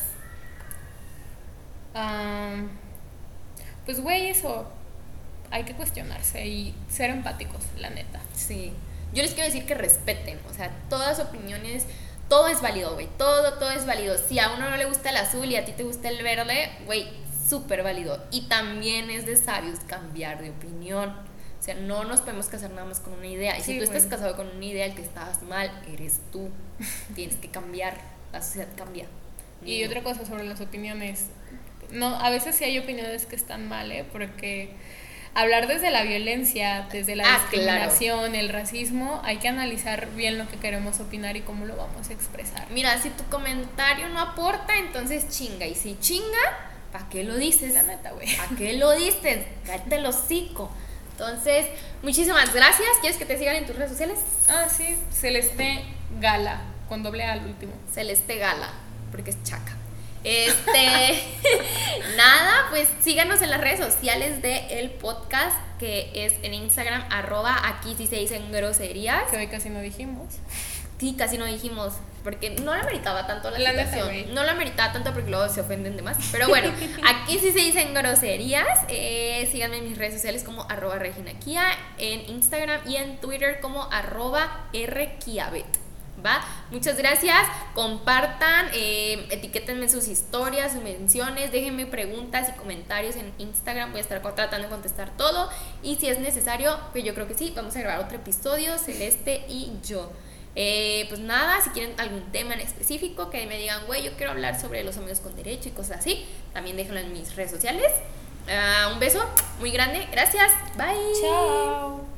Um, pues, güey, eso. Hay que cuestionarse y ser empáticos, la neta. Sí. Yo les quiero decir que respeten, o sea, todas opiniones. Todo es válido, güey, todo, todo es válido. Si a uno no le gusta el azul y a ti te gusta el verde, güey, súper válido. Y también es de sabios cambiar de opinión. O sea, no nos podemos casar nada más con una idea. Y sí, si tú estás casado con una idea, el que estabas mal, eres tú. Tienes que cambiar, la sociedad cambia. Y no. Otra cosa sobre las opiniones. No, a veces sí hay opiniones que están mal, ¿eh? Porque... hablar desde la violencia, desde la ah, discriminación, claro. el racismo, hay que analizar bien lo que queremos opinar y cómo lo vamos a expresar. Mira, si tu comentario no aporta, entonces chinga. Y si chinga, ¿para qué lo dices? La neta, güey. ¿Para qué lo dices? Cállate el hocico. Entonces, muchísimas gracias. ¿Quieres que te sigan en tus redes sociales? Ah, sí. Celeste Gala, con doble A al último. Celeste Gala, porque es chaca. Este, nada, pues síganos en las redes sociales del podcast, que es en Instagram, arroba aquí sí se dicen groserías. Que hoy casi no dijimos. Sí, casi no dijimos, porque no la meritaba tanto la, la situación. Neta, no la meritaba tanto porque luego se ofenden de más. Pero bueno, aquí sí se dicen groserías. Eh, síganme en mis redes sociales como arroba Regina Kia, en Instagram y en Twitter como arroba rkiabet. ¿Va? Muchas gracias, compartan, eh, etiquétenme sus historias, sus menciones, déjenme preguntas y comentarios en Instagram, voy a estar tratando de contestar todo y si es necesario, pues yo creo que sí, vamos a grabar otro episodio, Celeste y yo. Eh, pues nada, si quieren algún tema en específico, que me digan, güey, yo quiero hablar sobre los amigos con derecho y cosas así, también déjenlo en mis redes sociales. Uh, un beso muy grande, gracias, bye. Chao.